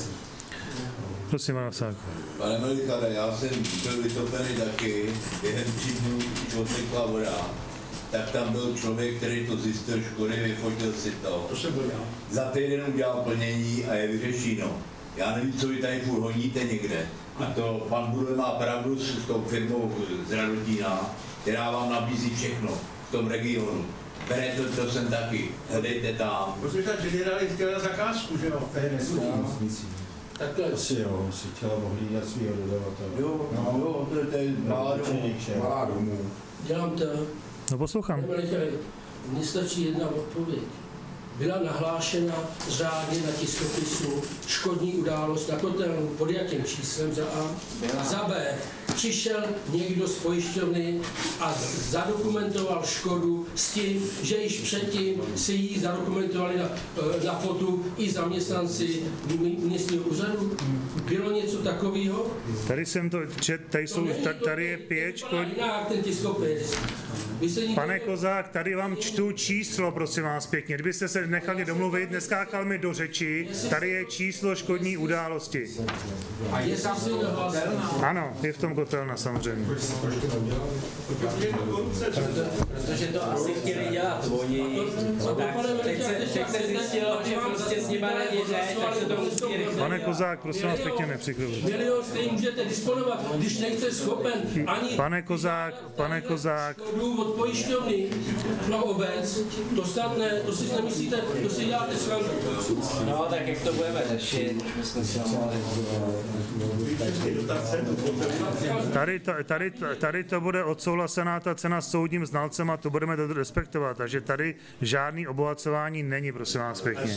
Prosím, pane Vsáku. Pane Melikade, já jsem byl vytopený taky, během tří dnů už odtekla voda. Tak tam byl člověk, který to zjistil škody, vyfotil si to. To se byl já. Za týden udělal plnění a je vyřešeno. Já nevím, co vy tady furt honíte někde. A to pan Budler má pravdu s tou firmou z Radotína, která vám nabízí všechno v tom regionu. Berete to, to sem taky, hledejte tam. Protože ta generály chtěla zakázku, že jo? To je nesmysl. Takhle asi jo, si chtěla ohlídat svýho dodavatele. Jo, no, jo, to je malá domů. Dělám to. No poslouchám. Mně stačí jedna odpověď. Byla nahlášena řádně na tiskopisu škodní událost na kotelnu pod jakým číslem za A. Za B. Přišel někdo z pojišťovny a zadokumentoval škodu s tím, že již předtím si ji zadokumentovali na, na fotu i zaměstnanci městního úřadu. Bylo něco takového? Tady jsem to čet, tady, jsou, tady je pět škodní... ten tiskopis. Pane Kozák, tady vám čtu číslo, prosím vás pěkně. Kdybyste se nechali domluvit, neskákal mi do řeči, tady je číslo škodní události. A je tam kotelna? Ano, je v tom kotelna samozřejmě. Protože to asi chtěli dělat oni. Teď se, teď se zjistilo, že prostě s nima není řeč, tak se to musí rychle. Pane Kozák, prosím vás pěkně, nepřikryvujte. Milion, který můžete disponovat, když nejste schopen ani... Pane Kozák, pane Kozák. Od pojišťovny pro obec, to snad ne, to si nemyslíte, to si děláte srandu. No, tak jak to budeme řešit, my jsme si Tady, tady, tady to bude odsouhlasená ta cena s soudním znalcem a to budeme to respektovat, takže tady žádný obohacování není, prosím vás pěkně.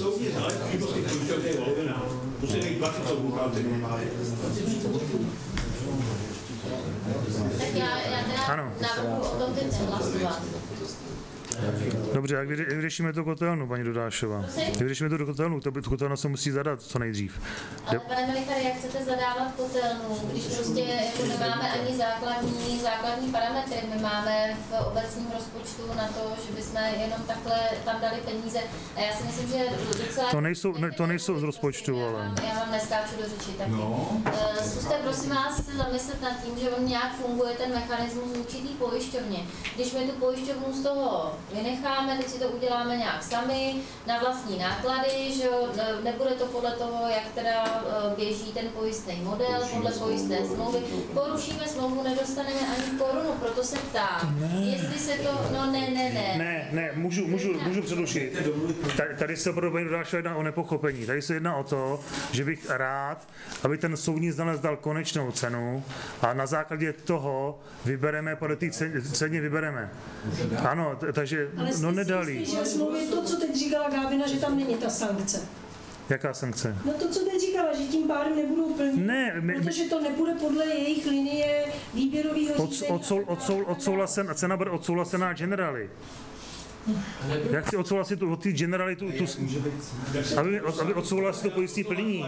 Tak já, já teda ano. navrhu o tom teď nehlasovat. Dobře, jak vyřešíme tu kotelnu, paní Dodášová? Jak vyřešíme tu kotelnu, to by tu kotelnu se musí zadat co nejdřív. Ale pane Melichare, jak chcete zadávat kotelnu, když prostě jako nemáme ani základní, základní parametry, my máme v obecním rozpočtu na to, že bychom jenom takhle tam dali peníze. A já si myslím, že docela... To nejsou, ne, to nejsou z rozpočtu, ale... Já vám, já vám neskáču do řeči taky. No. Uh, zkuste prosím vás se zamyslet nad tím, že on nějak funguje ten mechanismus v určitý pojišťovně. Když my tu pojišťovnu z toho vynecháme, teď si to uděláme nějak sami, na vlastní náklady, že jo, nebude to podle toho, jak teda běží ten pojistný model, podle pojistné smlouvy. Porušíme smlouvu, nedostaneme ani korunu, proto se ptám, jestli se to, no ne, ne, ne. Ne, ne, můžu, můžu, můžu předušit. Tady, tady se opravdu paní Dodášová jedná o nepochopení. Tady se jedná o to, že bych rád, aby ten soudní znalec dal konečnou cenu a na základě toho vybereme, podle té ceně vybereme. Ano, takže no nedali. Ale smlouvě to, co teď říkala Gábina, že tam není ta sankce. Jaká sankce? No to, co teď říkala, že tím pádem nebudou plnit, ne, my, protože to nepůjde podle jejich linie výběrového řízení. Odsou, odsou, odsouhlasen, cena bude odsouhlasená generály. Jak si odsouhlasit od té generály tu, tu, aby, aby odsouhlasit to pojistné plnění?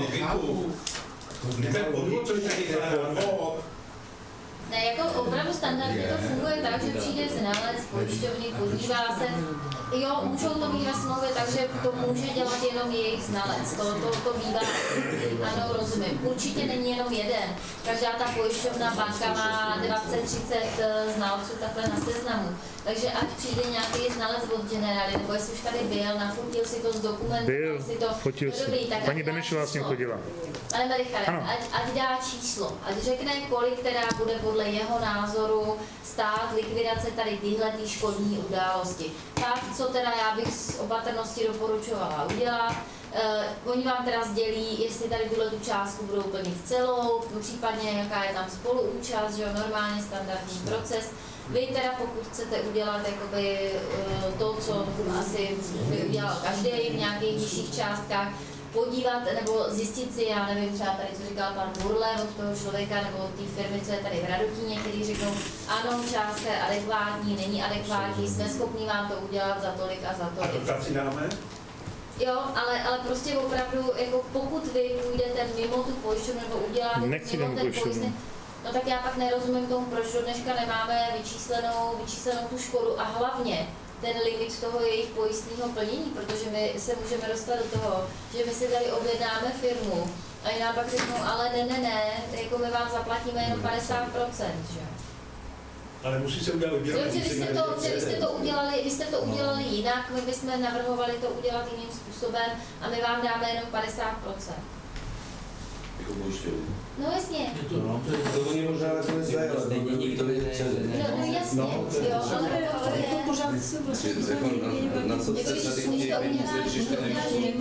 Ne, jako opravdu standardně to funguje tak, že přijde znalec, pojišťovny, podívá se, jo, můžou to mít ve smlouvě, takže to může dělat jenom jejich znalec, to, to, to bývá, ano, rozumím. Určitě není jenom jeden, každá ta pojišťovna, banka má dvacet třicet znalců takhle na seznamu, takže ať přijde nějaký znalec od Generály, nebo jestli už tady byl, nafotil si to z dokumentu, byl, si to, fotil si. Dobrý, tak paní Benešová s ním chodila. Pane Melichare, ať, ať dá číslo, ať řekne, kolik teda bude podle jeho názoru stát likvidace tady tyhle tý škodní události. Tak, co teda já bych z opatrnosti doporučovala udělat. Uh, oni vám teda sdělí, jestli tady tuhle tu částku budou plnit celou, případně jaká je tam spoluúčast, že jo, normálně standardní proces. Vy teda, pokud chcete udělat jakoby, uh, to, co asi by udělal každý v nějakých nižších částkách, podívat nebo zjistit si, já nevím, třeba tady, co říkal pan Burle od toho člověka nebo od té firmy, co je tady v Radotíně, který řeknou, ano, částka je adekvátní, není adekvátní, jsme schopni vám to udělat za tolik a za tolik. A to si dáme? Jo, ale, ale prostě opravdu, jako pokud vy půjdete mimo tu pojišťovnu nebo uděláte mimo ten pojistný, no tak já pak nerozumím tomu, proč do dneška nemáme vyčíslenou, vyčíslenou tu škodu a hlavně ten limit toho jejich pojistného plnění, protože my se můžeme dostat do toho, že my si tady objednáme firmu a oni nám pak řeknou, ale ne, ne, ne, jako my vám zaplatíme jenom padesát procent, že? Ale musí se udělat výběrové řízení. Vy jste to, vy jste to udělali, vy jste to udělali jinak, my bychom navrhovali to udělat jiným způsobem a my vám dáme jenom padesát procent. Jako pojišťovny. No jasně. No, to oni možná to nezdají, ale stejně nikdo by nechtěl. No, no jasně, no, jo, ale, ale jako pořád se vlastně na co se tady chtějí peníze, když to nevíš?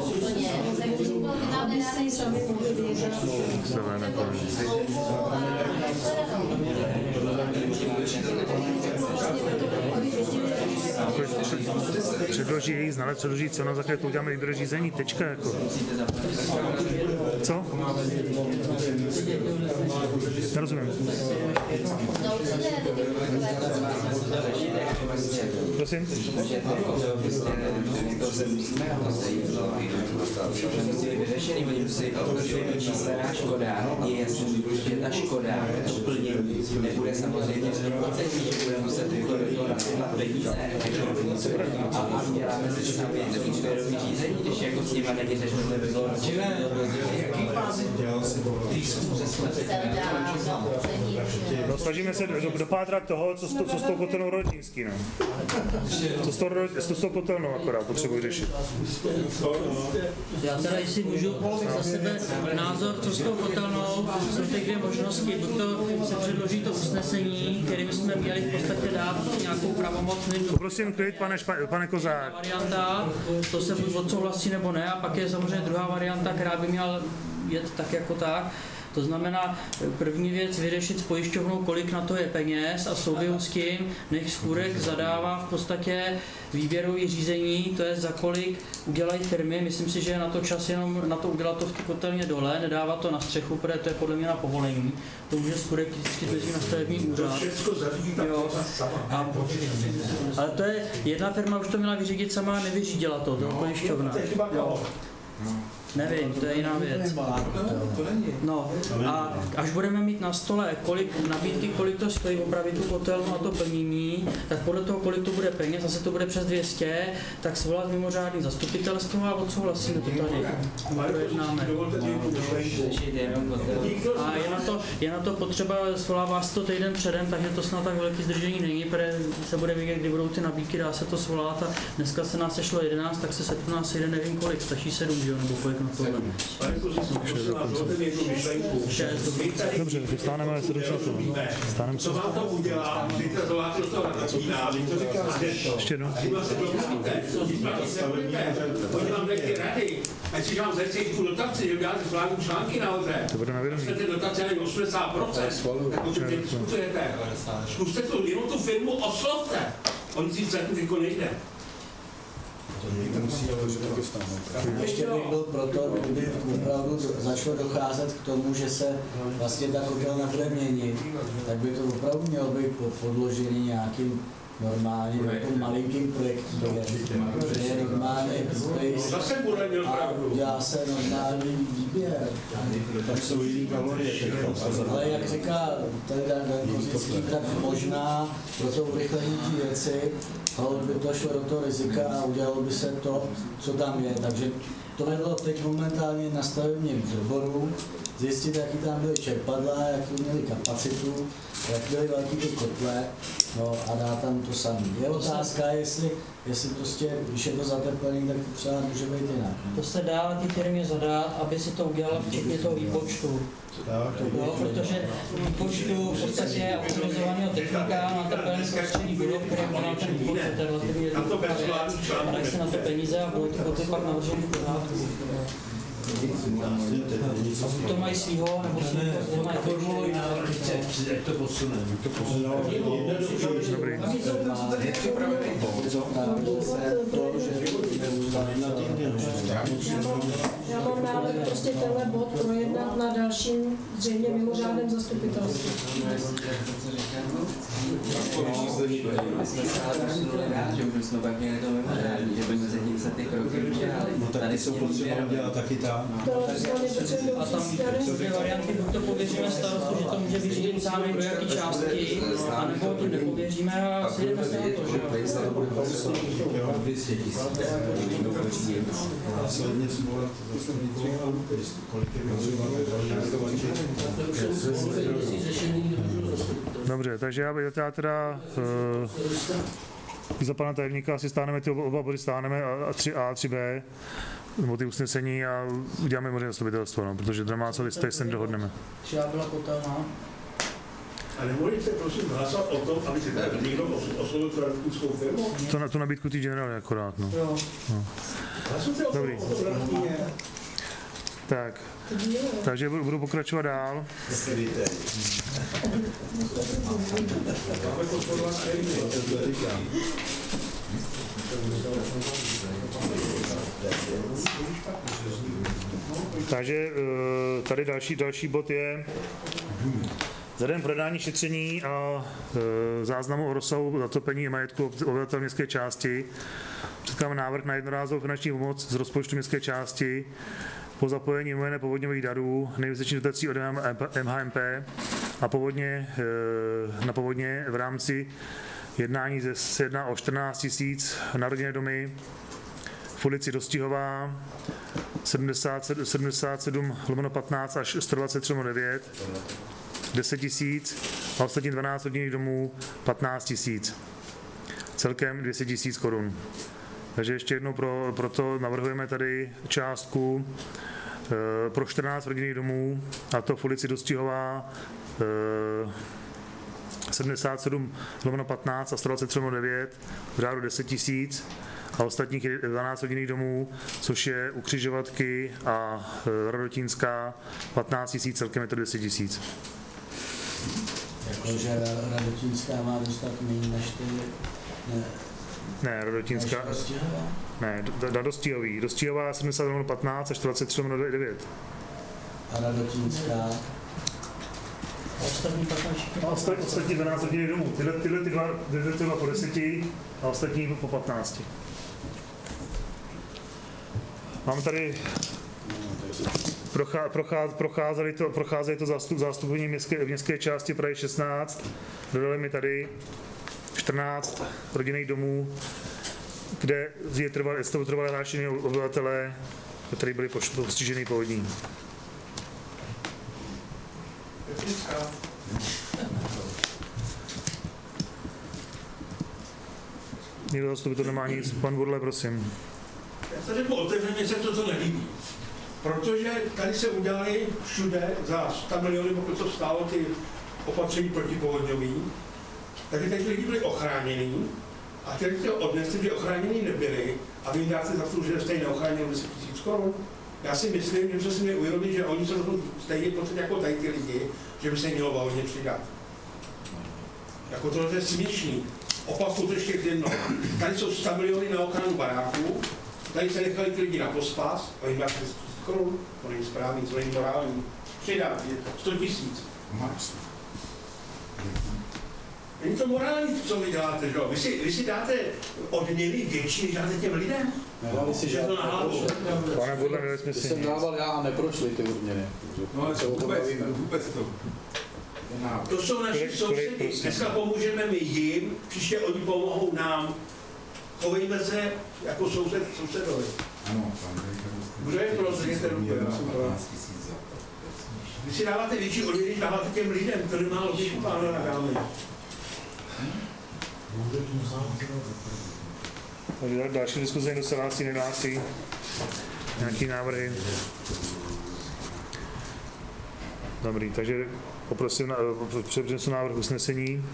Aby si sami mohli vědět. Předloží její znalec, předloží co na základě, to uděláme výběrové řízení, tečka jako. Co? Nerozumím. Prosím? Musí vyřešený, oni musí protože číslená škoda, je jasný, že ta škoda, to plnění nebude samozřejmě sto procent, že bude muset do toho nasypat peníze, a, a děláme si sami výběrový řízení, když jako s nima nevyřešíme, by bylo ročené. Jaký fázi? No, snažíme se dopátrat toho, co s, to, co s tou kotelnou rodinský, no. Co s tou, co s tou kotelnou akorát potřebuji řešit. Já teda, jestli můžu za sebe názor, co s tou kotelnou, jsou ty dvě možnosti. Buď to se předloží to usnesení, kterým jsme měli v podstatě dát nějakou pravomoc. Poprosím klid, pane, špa, pane Kozák. Varianta, to se buď odsouhlasí nebo ne, a pak je samozřejmě druhá varianta, která by měla jet tak jako tak. To znamená, první věc vyřešit s pojišťovnou, kolik na to je peněz a souběhu s tím, nech Schůrek zadává v podstatě výběrové řízení, to je za kolik udělají firmy. Myslím si, že je na to čas jenom na to udělat to v té kotelně dole, nedávat to na střechu, protože to je podle mě na povolení. To může Schůrek vždycky drží na stavební úřad. Jo. A, ale to je, jedna firma už to měla vyřídit sama, nevyřídila to, to pojišťovna. Jo. Nevím, to je jiná věc. No a až budeme mít na stole kolik nabídky, kolik to stojí opravit tu kotelnu a to plnění, tak podle toho, kolik to bude peněz, zase to bude přes dvě stě, tak svolat mimořádný zastupitelstvo a odsouhlasíme to tady. Projednáme. A je na to, je na to potřeba, svolává se to týden předem, takže to snad tak velký zdržení není, protože se bude vidět, kdy budou ty nabídky, dá se to svolat a dneska se nás sešlo jedenáct, tak se setká nás jeden, nevím kolik, stačí sedm, že jo, nebo kolik na to. Dobře, takže vstáneme se docela to. Vstáneme se. Co vám to udělá, když to zvoláte do toho vína, když to říkáte. Ještě jednou. Oni vám řekli rady, ať si vám zechcejí tu dotaci, že uděláte zvládní články nahoře. To bude na vědomí. Jste dotace ani osmdesát procent, tak o čem teď diskutujete. Zkuste to, jenom tu firmu oslovte. Oni si certifiko nejde. Ještě bych byl proto, kdyby opravdu začalo docházet k tomu, že se vlastně ta kotelna bude měnit, tak by to opravdu mělo být podložený nějakým normálním, jako malinkým projektem, že je normálně space a udělá se normální výběr. Tak jsou jiný kalorie. Ale jak říká tady Dan Kozický, tak možná pro to urychlení té věci, ale by to šlo do toho rizika a udělalo by se to, co tam je. Takže to vedlo teď momentálně na stavebním výboru, zjistit, jaký tam byly čerpadla, jaký měli kapacitu, jak byly velký ty kotle, no a dá tam to samé. Je otázka, jestli, jestli prostě, když je to zateplený, tak to třeba může být jinak. Ne? To se dá ty firmě zadat, aby si to udělala včetně toho výpočtu. No, protože výpočtu v podstatě je autorizovaného technika na tepelný prostředí budov, které má ten výpočet, to je relativně jednoduchá věc. A dají se na to peníze a budou ty koty pak navržený v pořádku. A to mají svýho, nebo svýho, to mají formulují návrh, jak to posuneme. To posuneme. Dobrý. Já mám návrh prostě tenhle bod projednat na dalším zřejmě mimořádném zastupitelstvu. Že pak měli to mimořádný, že by mezi tím se ty kroky udělali. No tak ty jsou potřeba udělat taky ta. A tam dvě varianty, buď to pověříme starostu, že to může vyřídit sám do jaký částky, anebo to nepověříme a sjedeme se na to, že jo. Následně svolat kolik je Dobře, takže já, já teda uh, za pana tajemníka si stáneme ty oba body, stáneme a tři A, tři B, nebo ty usnesení a uděláme možná zastupitelstvo, no, protože to má co teď se dohodneme. Čeho byla kotelná? A nemůžete prosím hlasovat o tom, aby si tady někdo oslovil tu rakoudskou firmu? To na tu nabídku ty generály akorát, no. Jo. no. Dobrý. Tak, takže budu, budu pokračovat dál. Takže tady další, další bod je vzhledem prodání šetření a e, záznamu o rozsahu zatopení majetku obyvatel městské části předkládám návrh na jednorázovou finanční pomoc z rozpočtu městské části po zapojení jmenné povodňových darů, největší dotací od M H M P a povodně, e, na povodně v rámci jednání se jedná o čtrnáct tisíc na rodinné domy v ulici Dostihová sedmdesát sedm lomeno patnáct až sto dvacet tři lomeno devět, deset tisíc a ostatní dvanáct rodinných domů patnáct tisíc. Celkem dvě stě tisíc korun. Takže ještě jednou pro, proto navrhujeme tady částku e, pro čtrnáct rodinných domů, a to v ulici Dostihová e, sedmdesát sedm lomeno patnáct a sto dvacet tři lomeno devět v řádu deset tisíc a ostatních dvanáct rodinných domů, což je u Křižovatky a Radotínská patnáct tisíc, celkem je to dvě stě tisíc. Jakože Radotínská má dostat méně než ty... Ne, ne Radotínská... Ne, na Dostíhový. Dostíhová sedmdesát lomeno patnáct až dvacet tři lomeno devět. A Radotínská... A ostatní patnáct. A ostatní, ostatní dvanáct rodinných domů. Tyhle, tyhle ty dva, tyhle ty dva po deseti a ostatní po patnácti. Mám tady... Prochá, prochá, procházeli to, procházeli to zástup, zástupní městské, městské části Prahy šestnáct, dodali mi tady čtrnáct rodinných domů, kde je trvalé, trvalé hlášení obyvatelé, kteří byli postiženi povodní. Někdo zastupitel nemá nic. Pan Burle, prosím. Já se řeknu otevřeně, se to, co nelíbí. Protože tady se udělali všude za sto miliony, pokud to stálo ty opatření protipovodňový, takže teď lidi byli ochránění a ty lidi odnesli, že ochránění nebyli a vy dáte za to, že jste neochránili deset tisíc korun. Já si myslím, že se mi uvědomí, že oni jsou stejně prostě jako tady ty lidi, že by se mělo volně přidat. Jako tohle je směšný. Opakuju to ještě jednou. Tady jsou sto miliony na ochranu baráků, tady se nechali ty lidi na pospas a jim dáte korun, to není správný, to není morální. Přidat sto tisíc. Není to morální, co vy děláte, že? Vy si, vy si dáte odměny větší, než dáte těm lidem? Dávali si žádný neprošli. Pane Budle, nevím, Ty jsem dával já a neprošli ty odměny. No ale vůbec, vůbec to. To jsou naši sousedi. Dneska pomůžeme my jim, příště oni pomohou nám. Chovejme se jako soused sousedovi. Ano, kdo je pro zřejmě Vy si dáváte větší odměny, než dáváte těm lidem, který má logiku, pánové a dámy. Takže další diskuze do sedmnácti nehlásí. Nějaký návrhy? Dobrý, takže poprosím, na, přednesu návrh usnesení.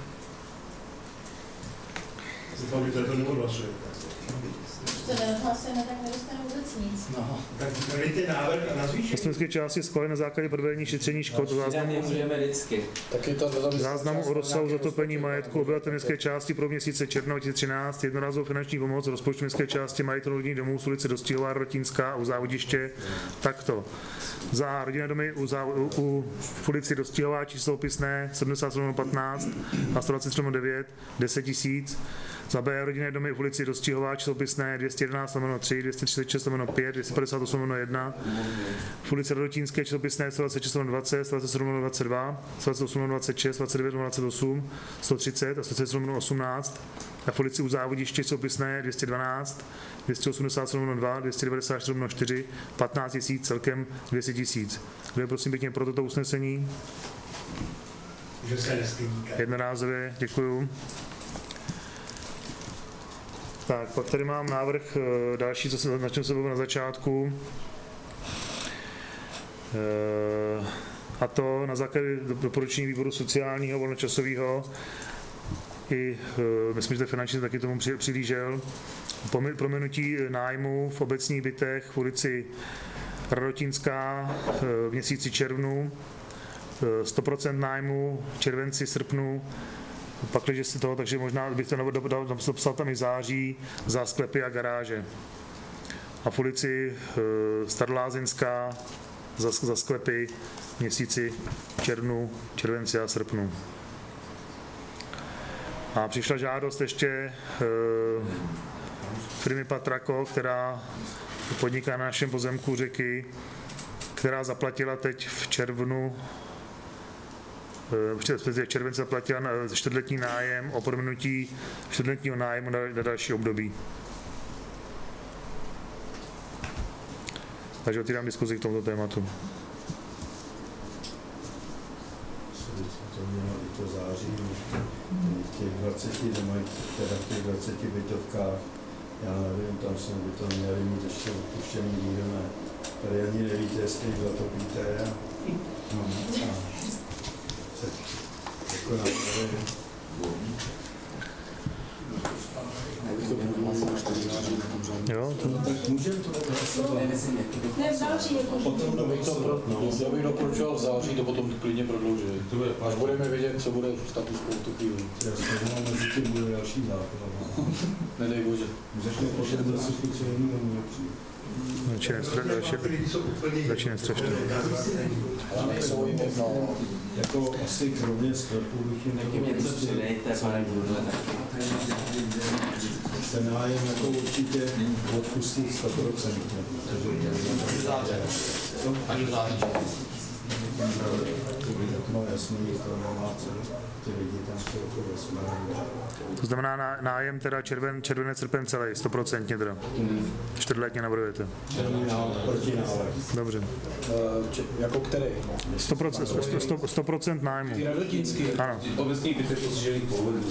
Doufám, že to neodhlasujete. Když to neodhlasujeme, tak nedostane vůbec nic. No, tak dejte návrh a nazvíš. Poslanecké části schválené na základě provedení šetření škod o záznamu, záznamu o rozsahu zatopení majetku obyvatel městské části pro měsíce června dva tisíce třináct, jednorázovou finanční pomoc rozpočtu městské části majitelů rodinných domů z ulice Dostíhová, Radotínská u Závodiště takto. Za rodinné domy u, zá, u, u v ulici Dostíhová číslo opisné sedmdesát sedm patnáct a sto dvacet tři devět deset tisíc. Za B rodinné domy v ulici Dostíhová číslo opisné dvě stě jedenáct tři, dvě stě třicet šest pět, dvě stě padesát osm jedna. V ulici Radotínské číslo opisné sto dvacet šest dvacet, sto dvacet sedm dvacet dva, sto dvacet osm dvacet šest, dvacet devět dvacet osm, sto třicet a sto třicet sedm osmnáct. A v ulici u Závodiště číslo opisné dvě stě dvanáct, dvě stě osmdesát sedm dva, dvě stě devadesát čtyři čtyři, patnáct tisíc, celkem dvě stě tisíc. Kdo je prosím pěkně pro toto usnesení? Že se nestydíte. Jednorázově, děkuju. Tak, pak tady mám návrh další, co se, na čem se bavím na začátku. E, a to na základě doporučení výboru sociálního volnočasového i, e, myslím, že finančně taky tomu přilížel, prominutí nájmu v obecních bytech v ulici Radotínská v měsíci červnu, sto procent nájmu v červenci, srpnu, pakliže si toho, takže možná bych to napsal tam i září za sklepy a garáže. A v ulici Starlázeňská za, za sklepy v měsíci červnu, červenci a srpnu. A přišla žádost ještě e, firmy Patrako, která podniká na našem pozemku řeky, která zaplatila teď v červnu v červenci zaplatila čtvrtletní nájem o prominutí čtvrtletního nájmu na, na další období. Takže otvírám diskuzi k tomuto tématu. To mělo i to září, v těch dvaceti domech, teda v těch dvaceti bytovkách, já nevím, tam jsme by to měli mít ještě odpuštěný dílné. Tady ani nevíte, jestli zatopíte a, no, a se jako na Jo, to... Tak můžeme to takhle. Ne, v září jako. Potom to bych to, já bych doporučoval v září to potom klidně prodloužit. Až budeme vědět, co bude status quo tu chvíli. Já mezi tím bude další zákon. Nedej bože. Začne počet do suchu, Začíná strašně. Ale nejsou jim jedno. Jako asi kromě sklepů bych jim Taky mě to přidejte, pane Budle, taky. Ten nájem jako určitě odpustí sto procent. Až v září. No jasně, to nemá co. Ty lidi tam jsou jako vesmírně. To znamená ná, nájem teda červen, červenec, srpen celý, sto procent teda. Čtyřletně navrhujete. Dobře. Uh, jako který? sto procent nájmu. Ty radotínský. Ano. Obecní byty postižený povolený.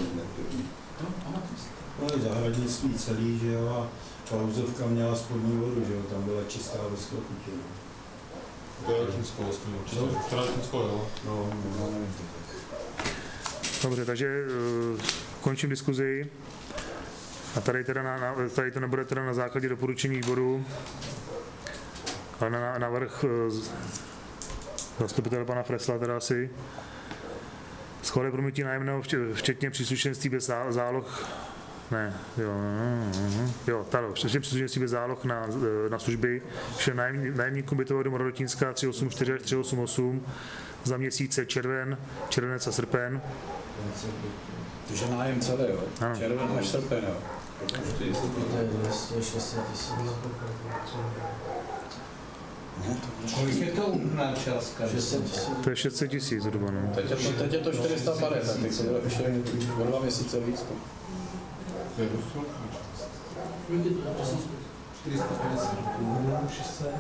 No je zahradnictví celý, že jo, a Klauzovka měla spodní vodu, že jo, tam byla čistá do sklepu. Radotínsko, Radotínsko, jo. No, no, nevím. Dobře, takže uh, končím diskuzi. A tady, teda na, na, tady to nebude teda na základě doporučení výboru, ale na návrh uh, zastupitele pana Fresla teda asi. Schválně promítí nájemného včetně příslušenství bez záloh. Ne, jo, jo, tady, včetně příslušenství bez záloh na, na služby. Všem nájemníkům bytového domu Radotínská tři osm čtyři tři osm osm za měsíce červen, červenec a srpen. Takže nájem celé, jo? Ano. Červen až srpen, jo? Kolik je to úplná částka? To je šest set tisíc zhruba, no. Teď je to, teď je to čtyři sta padesát, tak to bude ještě o dva měsíce víc. čtyři sta padesát, šest set.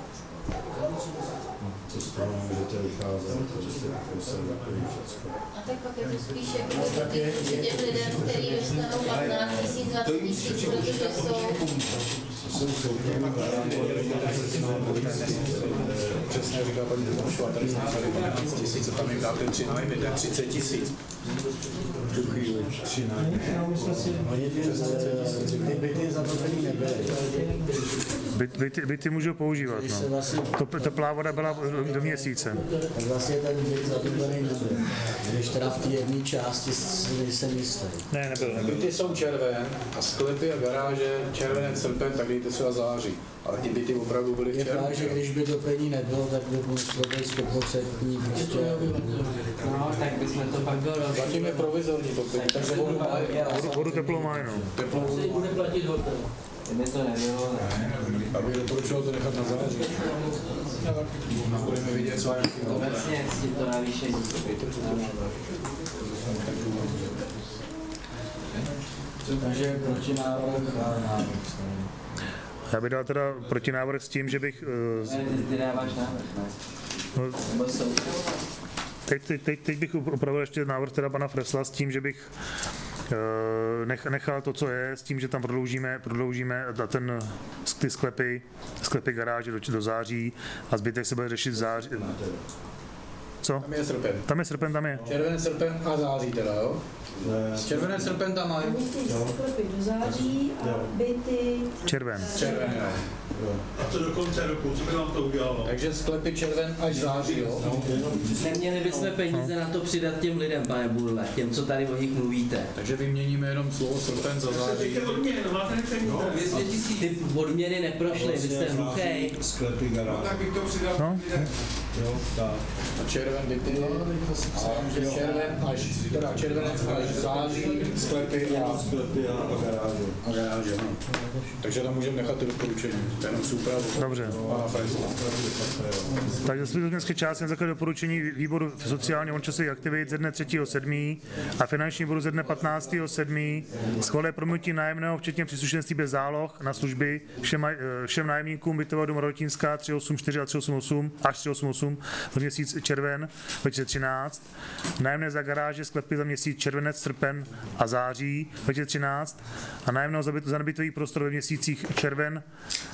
Co z toho můžete vycházet, protože jste museli takový všecko. A tak pak je to spíš jako že těm lidem, kteří dostanou patnáct tisíc, dvacet tisíc, protože jsou... Jsou soukromí přesně říká paní Tomášová, tady jsme měli patnáct tisíc, a tam jim dáte tři nájmy, to je třicet tisíc. V tu chvíli. Tři nájmy. Oni ty byty za to tady nebyly. Byty, byty, byty můžou používat, no. To, teplá voda byla do měsíce. Tak vlastně ten byt zatoplený nebyl. Když teda v té jedné části jsem jistý. Ne, nebyl, nebyl. Byty jsou červen a sklepy a garáže červenec, srpen, tak dejte třeba září. Ale ty byty opravdu byly je červené. Je že když by topení nebylo, tak by muselo být sto procent prostě. No, tak bychom to pak bylo další. Zatím je provizorní topení, takže vodu mají. Vodu teplou mají, no. Teplou vodu. Bude platit hotel. Kdyby to nebylo, ne. Abych doporučoval to nechat na září. Budeme vidět, co je. Obecně si to navýšení. Takže protinávrh a návrh. Já bych dal teda protinávrh s tím, že bych... Uh, Ty dáváš návrh, ne? No, teď, teď, teď, teď bych upravil ještě návrh teda pana Fresla s tím, že bych uh, nechal to, co je, s tím, že tam prodloužíme, prodloužíme ten, ty sklepy, sklepy garáže do, do září a zbytek se bude řešit v září. Co? Tam je srpen. Tam je srpen, tam je. Červený srpen a září teda, jo? Červený srpen tam mají. Sklepy do září a byty... Červen. Červen, jo. A to do konce roku, co by nám to udělalo? Takže sklepy červen až září, jo? Neměli bychom peníze na to přidat těm lidem, pane Budle, těm, co tady o nich mluvíte. Takže vyměníme jenom slovo srpen za září. No, ty odměny neprošly, vy jste hluchej. Sklepy garáže. No, tak bych to přidal. No. Jo, tak. A červen byty, a červen až, teda červenec až září, sklepy a, sklepy a, a garáže. A garáže, no. Takže tam můžeme nechat ty doporučení, to je jenom soupravu. Dobře. Takže zbytečné části na základě doporučení výboru sociálně volnočasových aktivit ze dne třetího sedmého a finanční výboru ze dne patnáctého sedmého schváluje promítí nájemného včetně příslušenství bez záloh na služby všem, všem nájemníkům bytového domu Radotínská tři osm čtyři a tři osm osm až tři osm osm v měsíc červen dva tisíce třináct, nájemné za garáže, sklepy za měsíc červenec, srpen a září dva tisíce třináct a nájemného za, byt, za nebytový prostor ve měsících červen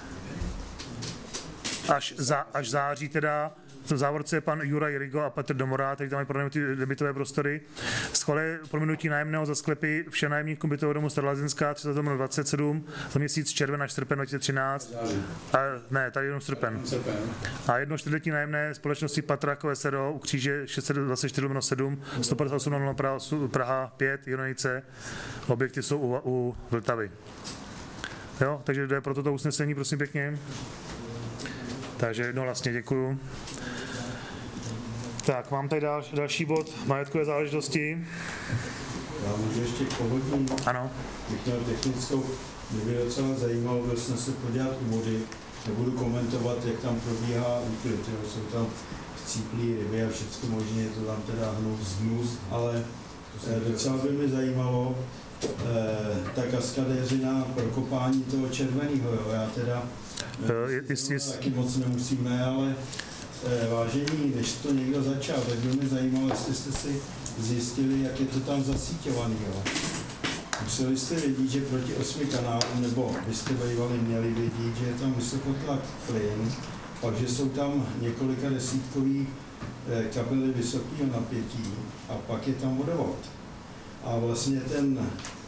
až, za, až září teda, v závorce pan Juraj Rigo a Petr Domora, který tam mají prodanou ty nebytové prostory, schváluje prominutí nájemného za sklepy vše nájemníkům bytového domu Starolazinská třicátého listopadu dvacet sedm za měsíc červen až srpen dva tisíce třináct. A, ne, tady jenom srpen. A jedno čtvrtletí nájemné společnosti Patrako S R O u kříže šest set dvacet čtyři lomeno sedm, sto padesát osm lomeno Praha pět, Jironice. Objekty jsou u, u Vltavy. Jo, takže jde pro toto usnesení, prosím pěkně. Takže jednohlasně děkuju. Tak, mám tady dal, další bod, majetkové záležitosti. Já můžu ještě k povodní. Ano. Bych měl technickou, mě by docela zajímalo, byl jsem se podívat u vody, nebudu komentovat, jak tam probíhá úklid, jsou tam chcíplý ryby a všechno možné, je to tam teda hnus, hnus, ale eh, docela by mě zajímalo, eh, ta kaskadéřina prokopání toho červeného, jo, já teda uh, taky moc nemusíme, ale eh, vážení, když to někdo začal, tak by mě zajímalo, jestli jste si zjistili, jak je to tam zasíťovaný, jo. Museli jste vědět, že proti osmi kanálům, nebo byste bývali měli vědět, že je tam vysokotlak plyn, pak, že jsou tam několika desítkový kabely vysokého napětí a pak je tam vodovod. A vlastně ten,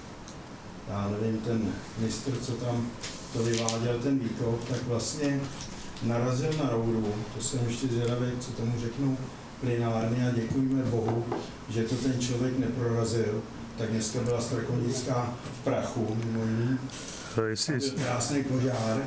já nevím, ten mistr, co tam to vyváděl, ten výkop, tak vlastně narazil na rouru, to jsem ještě zvědavý, co tomu řeknu plynárně a děkujeme Bohu, že to ten člověk neprorazil. Tak dneska byla Strakonická v prachu, mimo jiný. Krásný požár.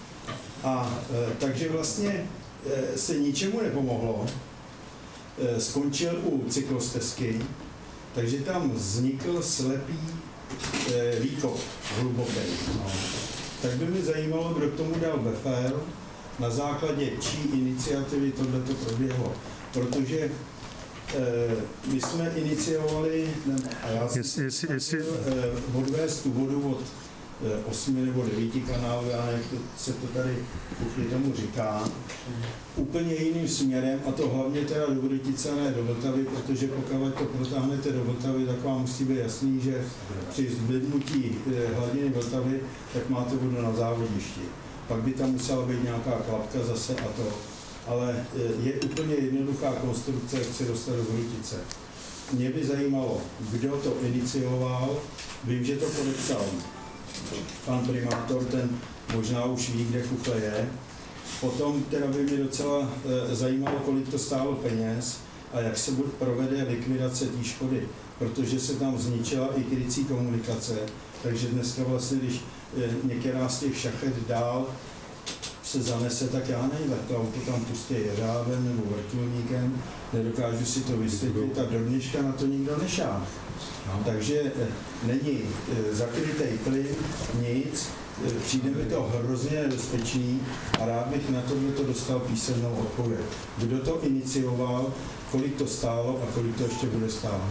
A e, takže vlastně e, se ničemu nepomohlo. E, skončil u cyklostezky, takže tam vznikl slepý e, výkop hluboký. No. Tak by mě zajímalo, kdo k tomu dal buffer, na základě čí iniciativy tohleto proběhlo. Protože Eh, my jsme iniciovali, ne, a já jsem yes, yes, yes. Eh, odvést tu vodu od eh, osmi nebo devíti kanálů, jak to, se to tady kuchli tomu říká, úplně jiným směrem, a to hlavně teda do Vrbětice, ne do Vltavy, protože pokud to protáhnete do Vltavy, tak vám musí být jasný, že při zvednutí eh, hladiny Vltavy, tak máte vodu na závodišti. Pak by tam musela být nějaká klapka zase a to. Ale je úplně jednoduchá konstrukce, jak se dostat do Vrbětice. Mě by zajímalo, kdo to inicioval, vím, že to podepsal pan primátor, ten možná už ví, kde kuchle je. Potom teda by mě docela e, zajímalo, kolik to stálo peněz a jak se bude provede likvidace té škody, protože se tam zničila i krycí komunikace, takže dneska vlastně, když e, některá z těch šachet dál se zanese, tak já nevím, tak to auto tam pustí jeřábem nebo vrtulníkem, nedokážu si to vysvětlit a do dneška na to nikdo nešáhl. No. Takže e, není e, zakrytej plyn, nic, e, přijde mi to hrozně nebezpečný a rád bych na tohle to dostal písemnou odpověď. Kdo to inicioval, kolik to stálo a kolik to ještě bude stát.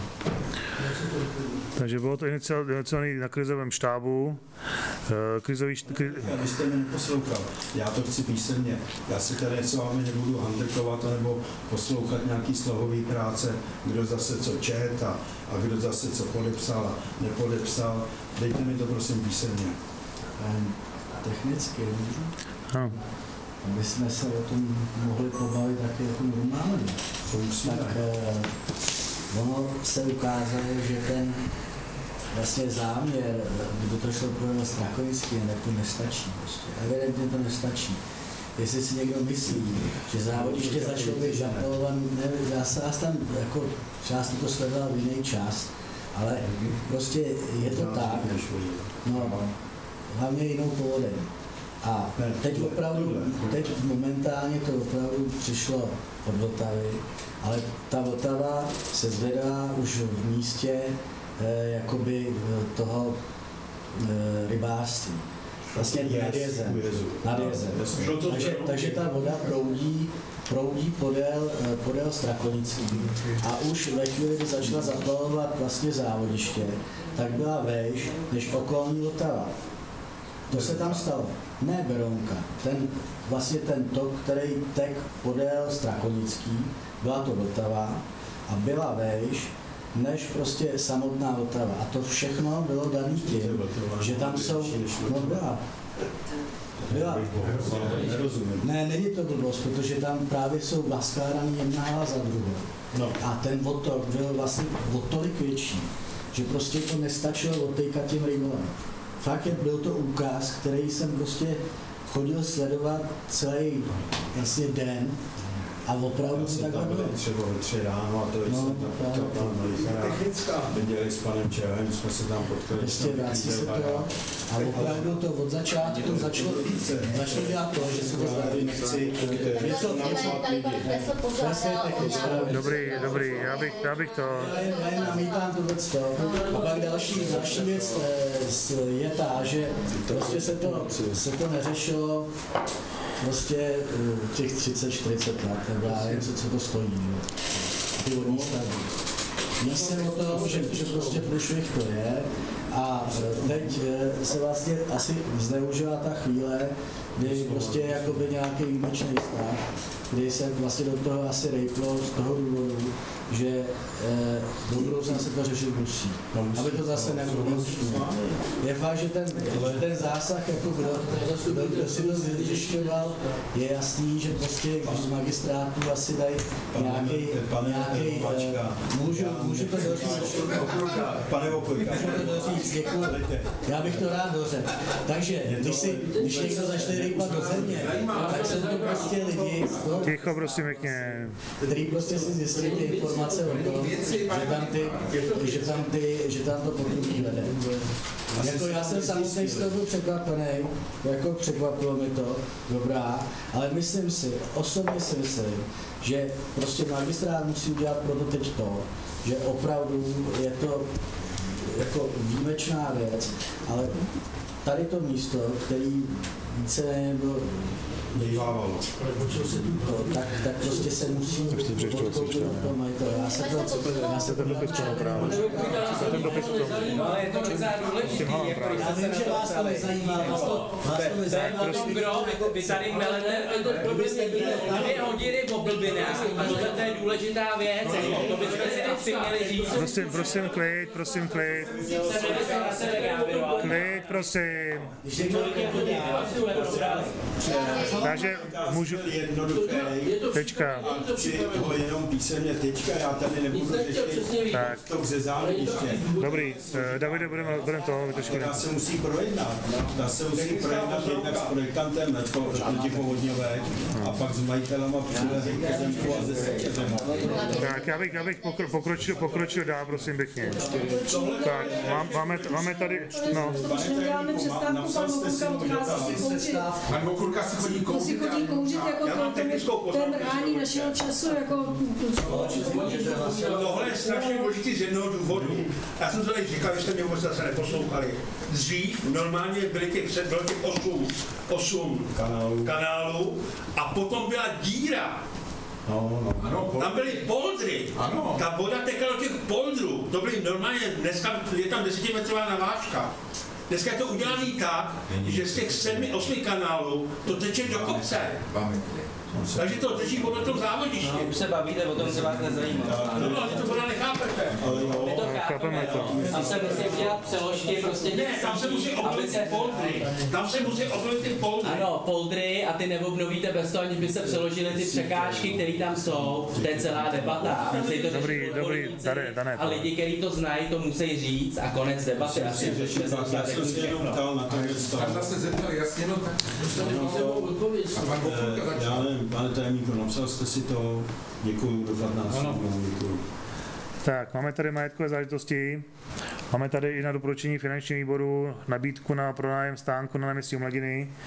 Takže bylo to iniciované na krizovém štábu. Krizový št... Kri... Vy jste mě neposlouchal. Já to chci písemně. Já si tady s vámi nebudu handrkovat nebo poslouchat nějaký slohový práce, kdo zase co čet a, a kdo zase co podepsal a nepodepsal. Dejte mi to prosím písemně. Technicky, no. Aby jsme se o tom mohli pobavit taky jako normálně. Tak eh, ono se ukázalo, že ten vlastně záměr, kdyby to šlo pro Strakonický, tak to nestačí prostě. Evidentně to nestačí. Jestli si někdo myslí, že závodiště začalo být zapalovaný, nevím, já se tam jako část to sledoval v jiný čas, ale prostě je to tak, no, hlavně jinou povodeň. A teď opravdu, teď momentálně to opravdu přišlo od Vltavy, ale ta Vltava se zvedá už v místě eh, jakoby toho eh, rybářství. Vlastně nad jezem. Nad jezem. Takže, takže ta voda proudí, proudí podél, podél Strakonický. A už ve chvíli, kdy začala zaplavovat vlastně závodiště, tak byla vejš než okolní Vltava. To se tam stalo. Ne Berounka. Ten, vlastně ten tok, který tek podél Strakonický, byla to Vltava a byla vejš než prostě samotná Vltava. A to všechno bylo daný tím, že tam jsou, no byla, Byla. Ne, není to blbost, protože tam právě jsou vaskláraný jedna hala za druhou. No. A ten otok byl vlastně o tolik větší, že prostě to nestačilo odtejkat tím rýmolem. Fakt je, byl to úkaz, který jsem prostě chodil sledovat celý vlastně den a opravdu to takhle bylo. Třeba ve tři ráno a to no, jsem tam technická. Viděli s panem Čehem, jsme se tam potkali. Prostě vrací se to a opravdu to od začátku začalo, začalo dělat to, že se to tady nechci. Je to Dobrý, dobrý, já bych, já bych to... Já jen namítám tohleto. A pak další, další věc je ta, že prostě se to, se to neřešilo prostě těch třicet čtyřicet let, nebo já nevím, co to stojí, jo. Ty vodní stavby. Ví se o tom, že, že prostě průšvih to je a teď se vlastně asi zneužila ta chvíle, kdy prostě je jakoby nějaký výjimečný stav, kdy se vlastně do toho asi rejplo z toho důvodu, že eh, do budoucna se to řešit musí, aby to zase nebylo. Je fakt, že ten, že ten zásah, jako kdo, kdo, kdo si to zjišťoval, je jasný, že prostě když z magistrátu asi dají nějaký, nějaký eh, můžu, můžu to doříct, pane Okurka, můžu to doříct, děkuji, já bych to rád dořekl. Takže, když, si, když někdo začne rejpat do země, tak jsou to prostě lidi, Ticho, prosím, pěkně. Který prostě si zjistili ty informace o tom, že tam, ty, že tam, ty, že tam to potrubí vede. Jako já jsem samotný z toho byl překvapený, jako překvapilo mi to, dobrá, ale myslím si, osobně si myslím, že prostě magistrát musí udělat proto teď to, že opravdu je to jako výjimečná věc, ale tady to místo, který více nebo bývávalo. Tak, tak prostě se musí odkoupit to majitele. Já se to, já se to dopis toho právě. Ten dopis toho. Ale je to docela důležitý. Já vím, že vás to nezajímá. Vás to nezajímá. Vy tady melete dvě hodiny o blbinách. A tohle je důležitá věc. To byste si asi měli říct. Prosím, prosím, klid, prosím, klid. Klid, prosím. Takže můžu... Tečka. Chci ho jenom písemně tečka, já tady nebudu řešit to březání ještě. Dobrý, Davide, budeme, budeme to trošku... Ta se musí projednat. Ta se musí projednat jednak s projektantem protipovodňovek a pak s majitelama přilezí ke zemku a ze setězem. Tak, já bych, já bych pokro, pokročil, pokročil dál, prosím pěkně. Tak, mám, máme, máme tady, no. Děláme přestávku, pan Okurka odchází si kouřit. Pan Okurka si chodí kouřit. Si chodí kouřit jako to, ten rání našeho času, jako... Tohle je strašně důležitý z jednoho důvodu. Já jsem to tady říkal, že jste mě vůbec zase neposlouchali. Dřív normálně byly těch, bylo těch osm, osm kanálů. kanálů a potom byla díra. No, no. Ano, tam byly poldry, ano. Ta voda tekla do těch poldrů, to byly normálně, dneska je tam desetimetrová navážka. Dneska je to udělané tak, že z těch sedmi, osmi kanálů to teče do kopce. Takže to tečí podle toho závodiště. No, už se bavíte o tom, co vás nezajímá. No, ale to voda nechápete. My to chápeme. Tam se musí dělat přeložky, prostě ne, tam se musí obnovit ty poldry. Tam se musí obnovit ty poldry. Ano, poldry a ty neobnovíte bez toho, aniž by se přeložily ty překážky, které tam jsou. To je celá debata. To dobrý, dobrý, Dane, Dane. A lidi, kteří to znají, to musí říct a konec debaty. Já jsem se jenom ptal na to, že tam se zeptal jasně, no tak. Já nevím, pane tajemníku, napsal jste si to, děkuju, do patnácti. Děkuju. Tak, máme tady majetkové záležitosti, máme tady i na doporučení finančního výboru nabídku na pronájem stánku na náměstí Mladiny.